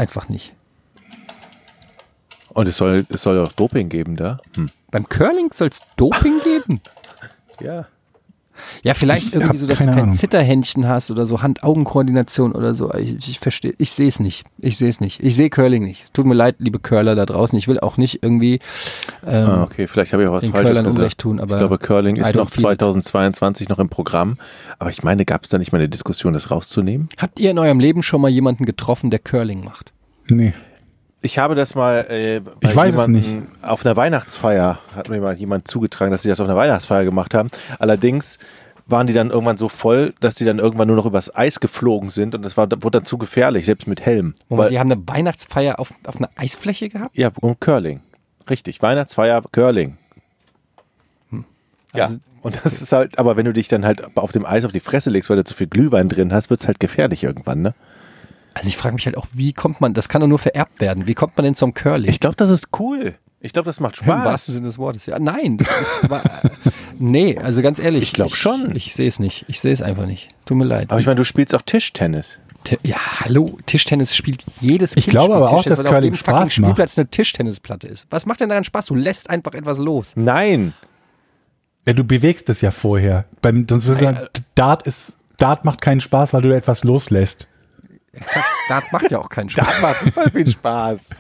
Und es soll auch Doping geben da? Beim Curling soll es Doping geben? Ja. Ja, vielleicht irgendwie so, dass du kein Zitterhändchen hast oder so Hand-Augen-Koordination oder so. Ich verstehe, ich sehe es nicht. Ich sehe Curling nicht. Tut mir leid, liebe Curler da draußen. Ich will auch nicht irgendwie okay, vielleicht habe ich auch was Falsches gesagt. Tun, aber ich glaube, Curling ist noch 2022 noch im Programm. Aber ich meine, gab es da nicht mal eine Diskussion, das rauszunehmen? Habt ihr in eurem Leben schon mal jemanden getroffen, der Curling macht? Nee. Ich habe das mal ich weiß es nicht. Auf einer Weihnachtsfeier, hat mir mal jemand zugetragen, dass sie das auf einer Weihnachtsfeier gemacht haben. Allerdings waren die dann irgendwann so voll, dass die dann irgendwann nur noch übers Eis geflogen sind und das wurde dann zu gefährlich, selbst mit Helm. Die haben eine Weihnachtsfeier auf einer Eisfläche gehabt? Ja, und Curling. Richtig, Weihnachtsfeier, Curling. Also, ja, und das ist halt, aber wenn du dich dann halt auf dem Eis auf die Fresse legst, weil du zu viel Glühwein drin hast, wird es halt gefährlich irgendwann, ne? Also ich frage mich halt auch, wie kommt man, das kann doch nur vererbt werden, wie kommt man denn zum Curling? Ich glaube, das ist cool. Ich glaube, das macht Spaß. Im wahrsten Sinne des Wortes, ja. Nein, das ist, nee, also ganz ehrlich. Ich glaube schon. Ich sehe es nicht. Ich sehe es einfach nicht. Tut mir leid. Aber ich meine, du spielst auch Tischtennis. Ja, hallo, Tischtennis spielt jedes Kind. Ich glaube aber auch, dass Curling Spaß macht. Spielplatz eine Tischtennisplatte ist. Was macht denn daran Spaß? Du lässt einfach etwas los. Nein. Ja, du bewegst es ja vorher. Sonst würde sagen, Dart macht keinen Spaß, weil du etwas loslässt. Exakt, Dart macht ja auch keinen Spaß. Dart macht super viel Spaß.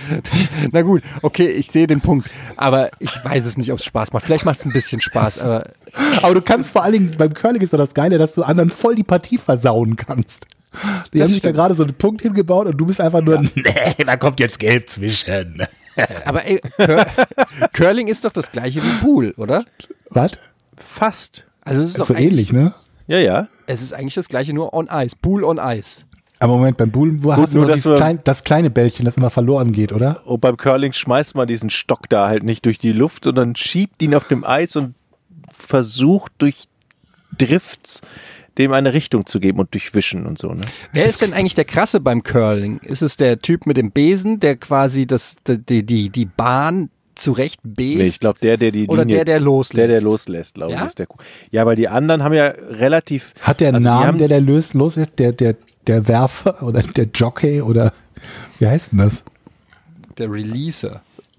Na gut, okay, ich sehe den Punkt, aber ich weiß es nicht, ob es Spaß macht. Vielleicht macht es ein bisschen Spaß, aber du kannst vor allen Dingen, beim Curling ist doch das Geile, dass du anderen voll die Partie versauen kannst. Die haben sich da gerade so einen Punkt hingebaut und du bist einfach nur, nee, da kommt jetzt Gelb zwischen. Aber ey, Curling ist doch das gleiche wie Pool, oder? Was? Fast. Also es ist doch so ähnlich, ne? Ja, ja. Es ist eigentlich das gleiche, nur on Ice. Pool on Ice. Aber Moment, beim Bull hast du nur das kleine Bällchen, das immer verloren geht, oder? Und beim Curling schmeißt man diesen Stock da halt nicht durch die Luft, sondern schiebt ihn auf dem Eis und versucht durch Drifts dem eine Richtung zu geben und durchwischen und so. Ne? Wer ist denn eigentlich der Krasse beim Curling? Ist es der Typ mit dem Besen, der quasi die Bahn zurecht best? Nee, ich glaube, der die oder Linie, der loslässt. Der loslässt, glaube ich, ist der cool. Ja, weil die anderen haben ja relativ... Hat der einen Namen, der loslässt? Der Werfer oder der Jockey oder wie heißt denn das? Der Releaser.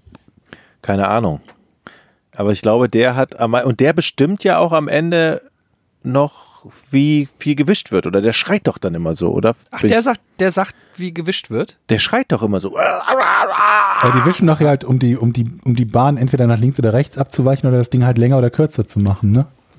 Keine Ahnung. Aber ich glaube, und der bestimmt ja auch am Ende noch, wie viel gewischt wird. Oder der schreit doch dann immer so, oder? Ach, der sagt, wie gewischt wird? Der schreit doch immer so. Aber die wischen nachher halt, um die Bahn entweder nach links oder rechts abzuweichen oder das Ding halt länger oder kürzer zu machen, ne?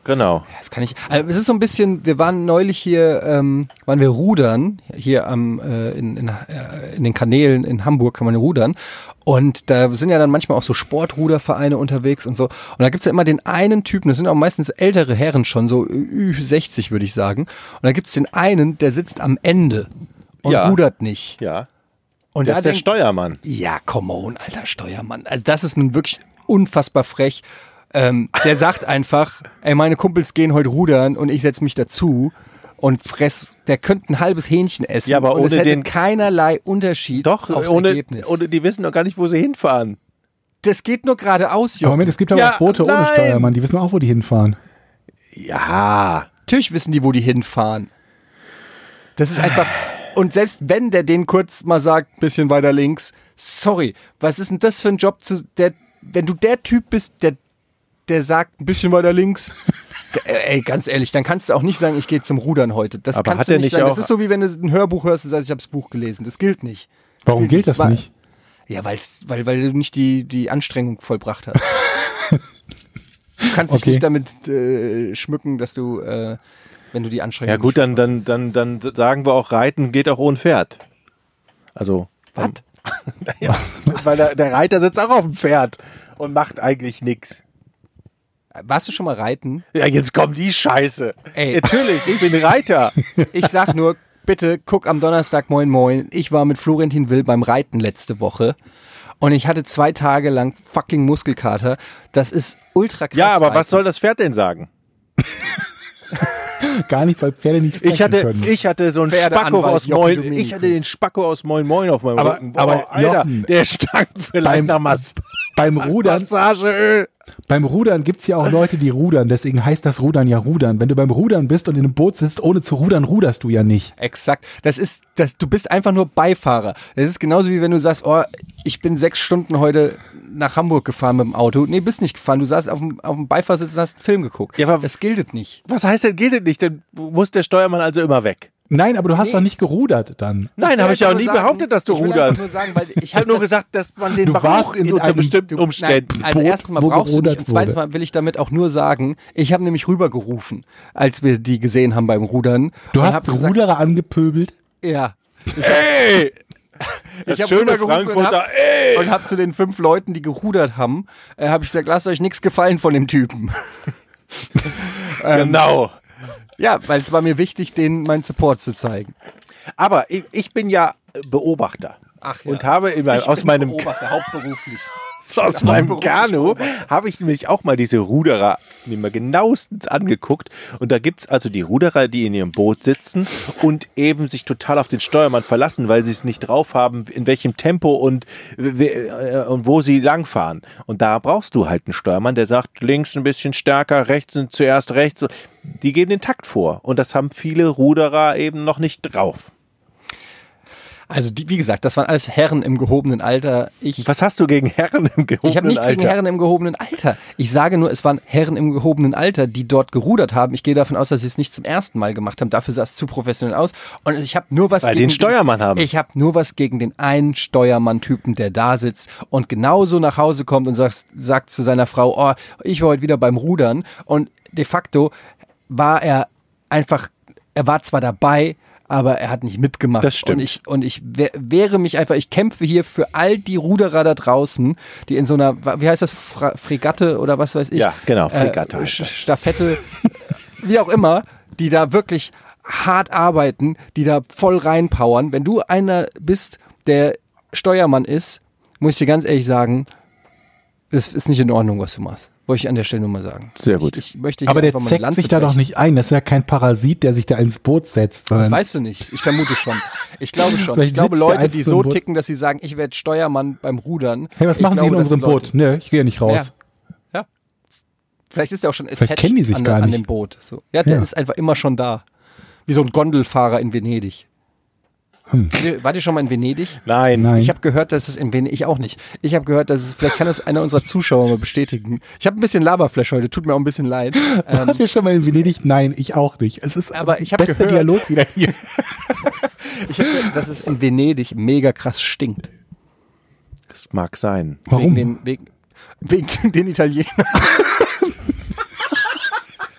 Genau. Ja, das kann ich. Also es ist so ein bisschen, wir waren neulich hier, waren wir rudern, hier in den Kanälen in Hamburg kann man rudern. Und da sind ja dann manchmal auch so Sportrudervereine unterwegs und so. Und da gibt's ja immer den einen Typen, das sind auch meistens ältere Herren schon, so Ü60 würde ich sagen. Und da gibt's den einen, der sitzt am Ende und rudert nicht. Ja. Und das ist der Steuermann. Ja, come on, alter Steuermann. Also das ist nun wirklich unfassbar frech. Der sagt einfach, ey, meine Kumpels gehen heute rudern und ich setze mich dazu und der könnte ein halbes Hähnchen essen. Ja, aber und ohne es hätte den keinerlei Unterschied aufs Ergebnis. Ohne die wissen doch gar nicht, wo sie hinfahren. Das geht nur geradeaus, Junge. Aber Moment, es gibt aber auch Boote ohne Steuermann, die wissen auch, wo die hinfahren. Ja. Natürlich wissen die, wo die hinfahren. Das ist einfach... Und selbst wenn der denen kurz mal sagt, bisschen weiter links, sorry, was ist denn das für ein Job, wenn du der Typ bist, der sagt, ein bisschen weiter links, ey, ganz ehrlich, dann kannst du auch nicht sagen, ich gehe zum Rudern heute. Das aber kannst du nicht sagen. Das ist so, wie wenn du ein Hörbuch hörst und sagst, ich habe das Buch gelesen. Das gilt nicht. Warum gilt das nicht? Ja, weil du nicht die Anstrengung vollbracht hast. Du kannst dich nicht damit schmücken, dass du, wenn du die Anstrengung Ja gut, dann sagen wir auch, Reiten geht auch ohne Pferd. Also. Was? Ja, weil der Reiter sitzt auch auf dem Pferd und macht eigentlich nichts. Warst du schon mal reiten? Ja, jetzt kommt die Scheiße. Ey, natürlich, ich bin Reiter. Ich sag nur, bitte guck am Donnerstag Moin Moin. Ich war mit Florentin Will beim Reiten letzte Woche und ich hatte 2 Tage lang fucking Muskelkater. Das ist ultra krass. Ja, aber Reiten. was soll das Pferd denn sagen? Gar nichts, weil Pferde nicht sprechen können. Ich hatte so einen Spacko aus Moin. Ich hatte den Spacko aus Moin Moin auf meinem Rücken. Boah, aber Alter, Jochen, der stank vielleicht nach beim Rudern. Massageöl. Beim Rudern gibt's ja auch Leute, die rudern. Deswegen heißt das Rudern ja Rudern. Wenn du beim Rudern bist und in einem Boot sitzt, ohne zu rudern, ruderst du ja nicht. Exakt. Du bist einfach nur Beifahrer. Das ist genauso wie wenn du sagst, oh, ich bin 6 Stunden heute nach Hamburg gefahren mit dem Auto. Nee, bist nicht gefahren. Du saßt auf dem Beifahrersitz und hast einen Film geguckt. Ja, aber das gilt nicht. Was heißt denn, gilt nicht? Dann muss der Steuermann also immer weg. Nein, aber du hast doch nicht gerudert dann. Nein, habe ich ja auch nie behauptet, dass du ruderst. Ich habe nur gesagt, dass man den braucht unter bestimmten Umständen. Also erstens mal brauchst du nicht und zweitens mal will ich damit auch nur sagen, ich habe nämlich rübergerufen, als wir die gesehen haben beim Rudern. Du hast Ruderer angepöbelt? Ja. Ey! Ich habe schöne Frankfurter, und habe zu den 5 Leuten, die gerudert haben, habe ich gesagt, lasst euch nichts gefallen von dem Typen. Genau. Ja, weil es war mir wichtig, denen meinen Support zu zeigen. Aber ich bin ja Beobachter. Ach ja. Und habe aus meinem Beobachter, hauptberuflich. Aus meinem Kanu habe ich nämlich auch mal diese Ruderer mir mal genauestens angeguckt. Und da gibt es also die Ruderer, die in ihrem Boot sitzen und eben sich total auf den Steuermann verlassen, weil sie es nicht drauf haben, in welchem Tempo und wo sie langfahren. Und da brauchst du halt einen Steuermann, der sagt, links ein bisschen stärker, rechts sind zuerst rechts. Die geben den Takt vor. Und das haben viele Ruderer eben noch nicht drauf. Also wie gesagt, das waren alles Herren im gehobenen Alter. Was hast du gegen Herren im gehobenen Alter? Ich habe nichts gegen Herren im gehobenen Alter. Ich sage nur, es waren Herren im gehobenen Alter, die dort gerudert haben. Ich gehe davon aus, dass sie es nicht zum ersten Mal gemacht haben. Dafür sah es zu professionell aus. Und ich habe nur was gegen den Steuermann haben. Ich habe nur was gegen den einen Steuermann-Typen, der da sitzt und genauso nach Hause kommt und sagt zu seiner Frau, oh, ich war heute wieder beim Rudern. Und de facto war er war zwar dabei, aber er hat nicht mitgemacht. Das stimmt. Und ich wehre mich einfach, ich kämpfe hier für all die Ruderer da draußen, die in so einer, wie heißt das, Fregatte oder was weiß ich? Ja, genau, Fregatte heißt das. Staffette, wie auch immer, die da wirklich hart arbeiten, die da voll reinpowern. Wenn du einer bist, der Steuermann ist, muss ich dir ganz ehrlich sagen, es ist nicht in Ordnung, was du machst. Wollte ich an der Stelle nur mal sagen. Sehr gut. Ich möchte aber der zeckt sich da doch nicht ein. Das ist ja kein Parasit, der sich da ins Boot setzt. Das weißt du nicht. Ich vermute schon. Ich glaube schon. Ich glaube Leute, die so ticken, dass sie sagen, ich werde Steuermann beim Rudern. Hey, was machen Sie in unserem Boot? Nö, ich gehe nicht raus. Ja. Vielleicht ist er auch schon attached kennen die sich gar nicht. An dem Boot. So. Ja, der ist einfach immer schon da. Wie so ein Gondelfahrer in Venedig. Wart ihr schon mal in Venedig? Nein. Ich habe gehört, dass es in Venedig, ich auch nicht. Ich habe gehört, dass es, vielleicht kann das einer unserer Zuschauer mal bestätigen. Ich habe ein bisschen Laberflash heute, tut mir auch ein bisschen leid. Wart ihr schon mal in Venedig? Nein, ich auch nicht. Es ist aber ich bester gehört, Dialog wieder hier. Ich habe gehört, dass es in Venedig mega krass stinkt. Das mag sein. Warum? Wegen den Italienern.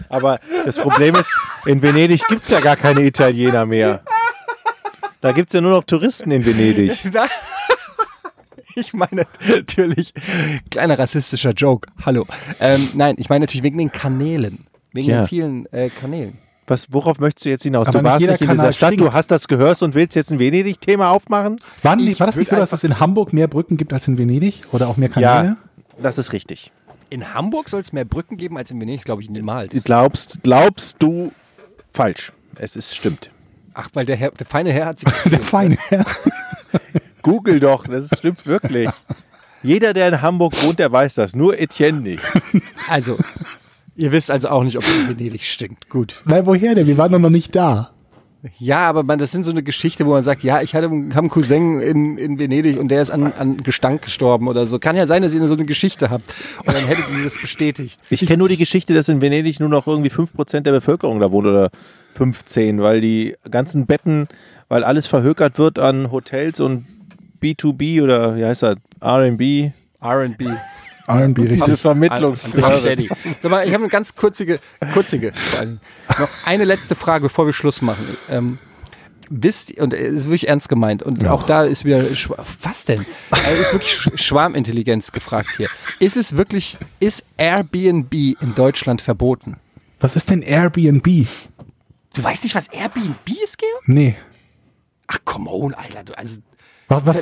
Aber das Problem ist, in Venedig gibt es ja gar keine Italiener mehr. Da gibt es ja nur noch Touristen in Venedig. Ich meine natürlich, kleiner rassistischer Joke, hallo. Nein, ich meine natürlich wegen den Kanälen. Wegen den vielen Kanälen. Worauf möchtest du jetzt hinaus? Aber du warst nicht in dieser Stadt, stinkt. du hast das gehört und willst jetzt ein Venedig-Thema aufmachen? War das nicht so, dass es in Hamburg mehr Brücken gibt als in Venedig? Oder auch mehr Kanäle? Ja, das ist richtig. In Hamburg soll es mehr Brücken geben als in Venedig, glaube ich, niemals. Glaubst du falsch. Stimmt. Ach, weil der feine Herr hat sich... Der feine Herr. Google doch, das stimmt wirklich. Jeder, der in Hamburg wohnt, der weiß das. Nur Etienne nicht. Also, ihr wisst also auch nicht, ob es in Venedig stinkt. Gut. Weil woher denn? Wir waren doch noch nicht da. Ja, aber das sind so eine Geschichte, wo man sagt, ja, ich habe einen Cousin in Venedig und der ist an Gestank gestorben oder so. Kann ja sein, dass ihr so eine Geschichte habt. Und dann hättet ihr das bestätigt. Ich kenne nur die Geschichte, dass in Venedig nur noch irgendwie 5% der Bevölkerung da wohnt oder 15, weil die ganzen Betten, weil alles verhökert wird an Hotels und B2B oder wie heißt das? R&B. R&B, richtig. Diese Vermittlungsservice. Sag mal, ich habe eine ganz kurzige, noch eine letzte Frage, bevor wir Schluss machen. Wisst ihr, und es ist wirklich ernst gemeint, und auch da ist wieder, was denn? Ist wirklich Schwarmintelligenz gefragt hier. Ist Airbnb in Deutschland verboten? Was ist denn Airbnb? Du weißt nicht, was Airbnb ist, Georg? Nee. Ach, come on, Alter. Was?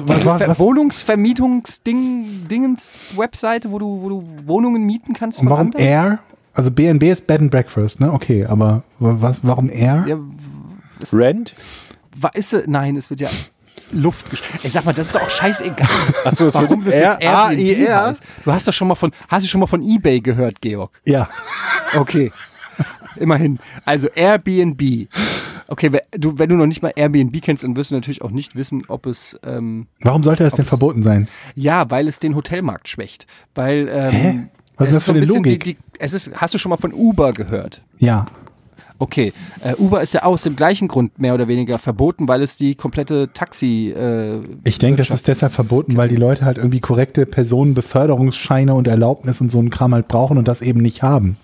Verwohnungsvermietungs-Dingens-Webseite, wo du Wohnungen mieten kannst. Und warum anderen? Air? Also BNB ist Bed and Breakfast, ne? Okay, aber warum Air? Ja, Rent? Nein, es wird ja Luft geschrieben. Ey, sag mal, das ist doch auch scheißegal. Achso, warum das jetzt Airbnb AIR? heißt. Hast du schon mal von eBay gehört, Georg? Ja. Okay. Immerhin. Also Airbnb. Okay, wenn du noch nicht mal Airbnb kennst, dann wirst du natürlich auch nicht wissen, ob es... Warum sollte das denn verboten sein? Ja, weil es den Hotelmarkt schwächt. Weil... Hä? Was ist das für eine Logik? Hast du schon mal von Uber gehört? Ja. Okay, Uber ist ja aus dem gleichen Grund mehr oder weniger verboten, weil es die komplette Taxi... ich denke, das ist deshalb verboten, weil die Leute halt irgendwie korrekte Personenbeförderungsscheine und Erlaubnis und so einen Kram halt brauchen und das eben nicht haben.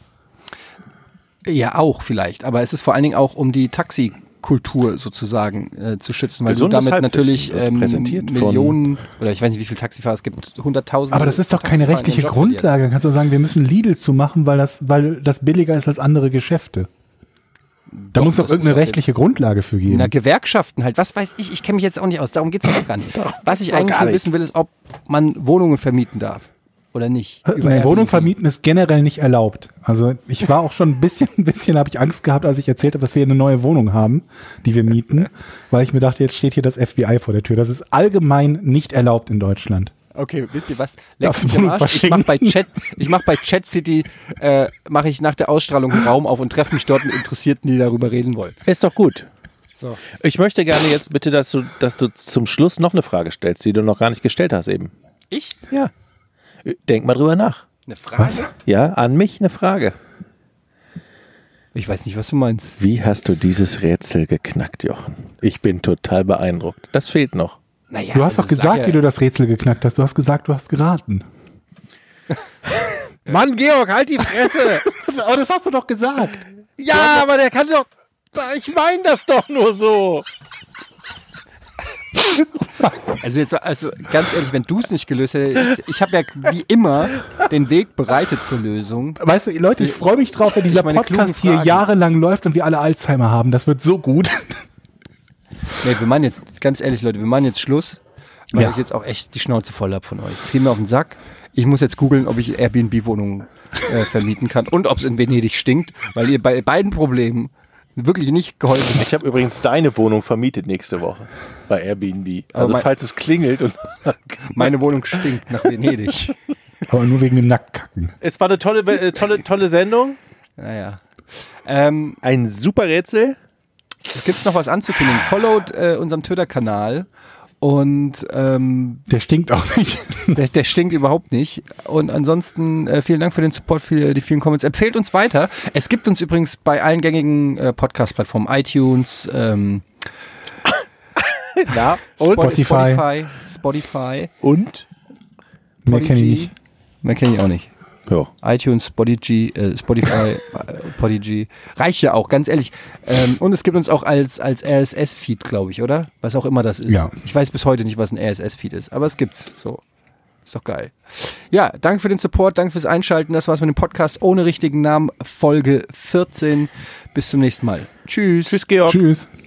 Ja, auch vielleicht. Aber es ist vor allen Dingen auch, um die Taxikultur sozusagen zu schützen, weil Gesundes du damit natürlich Millionen, oder ich weiß nicht, wie viele Taxifahrer es gibt, 100.000. Aber das ist doch keine rechtliche Grundlage. Dann kannst du sagen, wir müssen Lidl zumachen, weil das billiger ist als andere Geschäfte. Da muss doch irgendeine rechtliche Grundlage für geben. Na, Gewerkschaften halt, was weiß ich kenne mich jetzt auch nicht aus, darum geht es doch gar nicht. Was ich eigentlich nur wissen will, ist, ob man Wohnungen vermieten darf. Oder nicht? Eine Wohnung vermieten ist generell nicht erlaubt. Also ich war auch schon ein bisschen habe ich Angst gehabt, als ich erzählt habe, dass wir eine neue Wohnung haben, die wir mieten, weil ich mir dachte, jetzt steht hier das FBI vor der Tür. Das ist allgemein nicht erlaubt in Deutschland. Okay, wisst ihr was? Ich mach bei Chat City, mache ich nach der Ausstrahlung einen Raum auf und treffe mich dort mit Interessierten, die darüber reden wollen. Ist doch gut. So. Ich möchte gerne jetzt bitte, dass du zum Schluss noch eine Frage stellst, die du noch gar nicht gestellt hast eben. Ich? Ja. Denk mal drüber nach. Eine Frage? Was? Ja, an mich eine Frage. Ich weiß nicht, was du meinst. Wie hast du dieses Rätsel geknackt, Jochen? Ich bin total beeindruckt. Das fehlt noch. Naja, du hast doch gesagt, wie du das Rätsel geknackt hast. Du hast gesagt, du hast geraten. Mann, Georg, halt die Fresse! Aber das hast du doch gesagt. Ja, aber der kann doch... Ich meine das doch nur so. Also ganz ehrlich, wenn du es nicht gelöst hättest, ich habe ja wie immer den Weg bereitet zur Lösung. Weißt du, Leute, ich freue mich drauf, wenn dieser Podcast hier jahrelang läuft und wir alle Alzheimer haben. Das wird so gut. Nee, wir machen jetzt, ganz ehrlich, Leute, wir machen jetzt Schluss, weil ich jetzt auch echt die Schnauze voll habe von euch. Es geht mir auf den Sack. Ich muss jetzt googeln, ob ich Airbnb-Wohnungen vermieten kann und ob es in Venedig stinkt, weil ihr bei beiden Problemen wirklich nicht geholfen habt. Ich habe übrigens deine Wohnung vermietet nächste Woche bei Airbnb. Also falls es klingelt und meine Wohnung stinkt nach Venedig. Aber nur wegen dem Nacktkacken. Es war eine tolle Sendung. Naja. Ein super Rätsel. Es gibt noch was anzukündigen. Followt unserem Twitter-Kanal. Und der stinkt auch nicht. Der stinkt überhaupt nicht. Und ansonsten vielen Dank für den Support, für die vielen Comments. Empfehlt uns weiter. Es gibt uns übrigens bei allen gängigen Podcast-Plattformen, iTunes, Spotify. Spotify. Und? Mehr kenne ich nicht. Mehr kenne ich auch nicht. Ja. iTunes, Spotify, Podigy. Reicht ja auch, ganz ehrlich. Und es gibt uns auch als RSS-Feed, glaube ich, oder? Was auch immer das ist. Ja. Ich weiß bis heute nicht, was ein RSS-Feed ist, aber es gibt's so. Ist doch geil. Ja, danke für den Support, danke fürs Einschalten. Das war's mit dem Podcast ohne richtigen Namen, Folge 14. Bis zum nächsten Mal. Tschüss. Tschüss, Georg. Tschüss.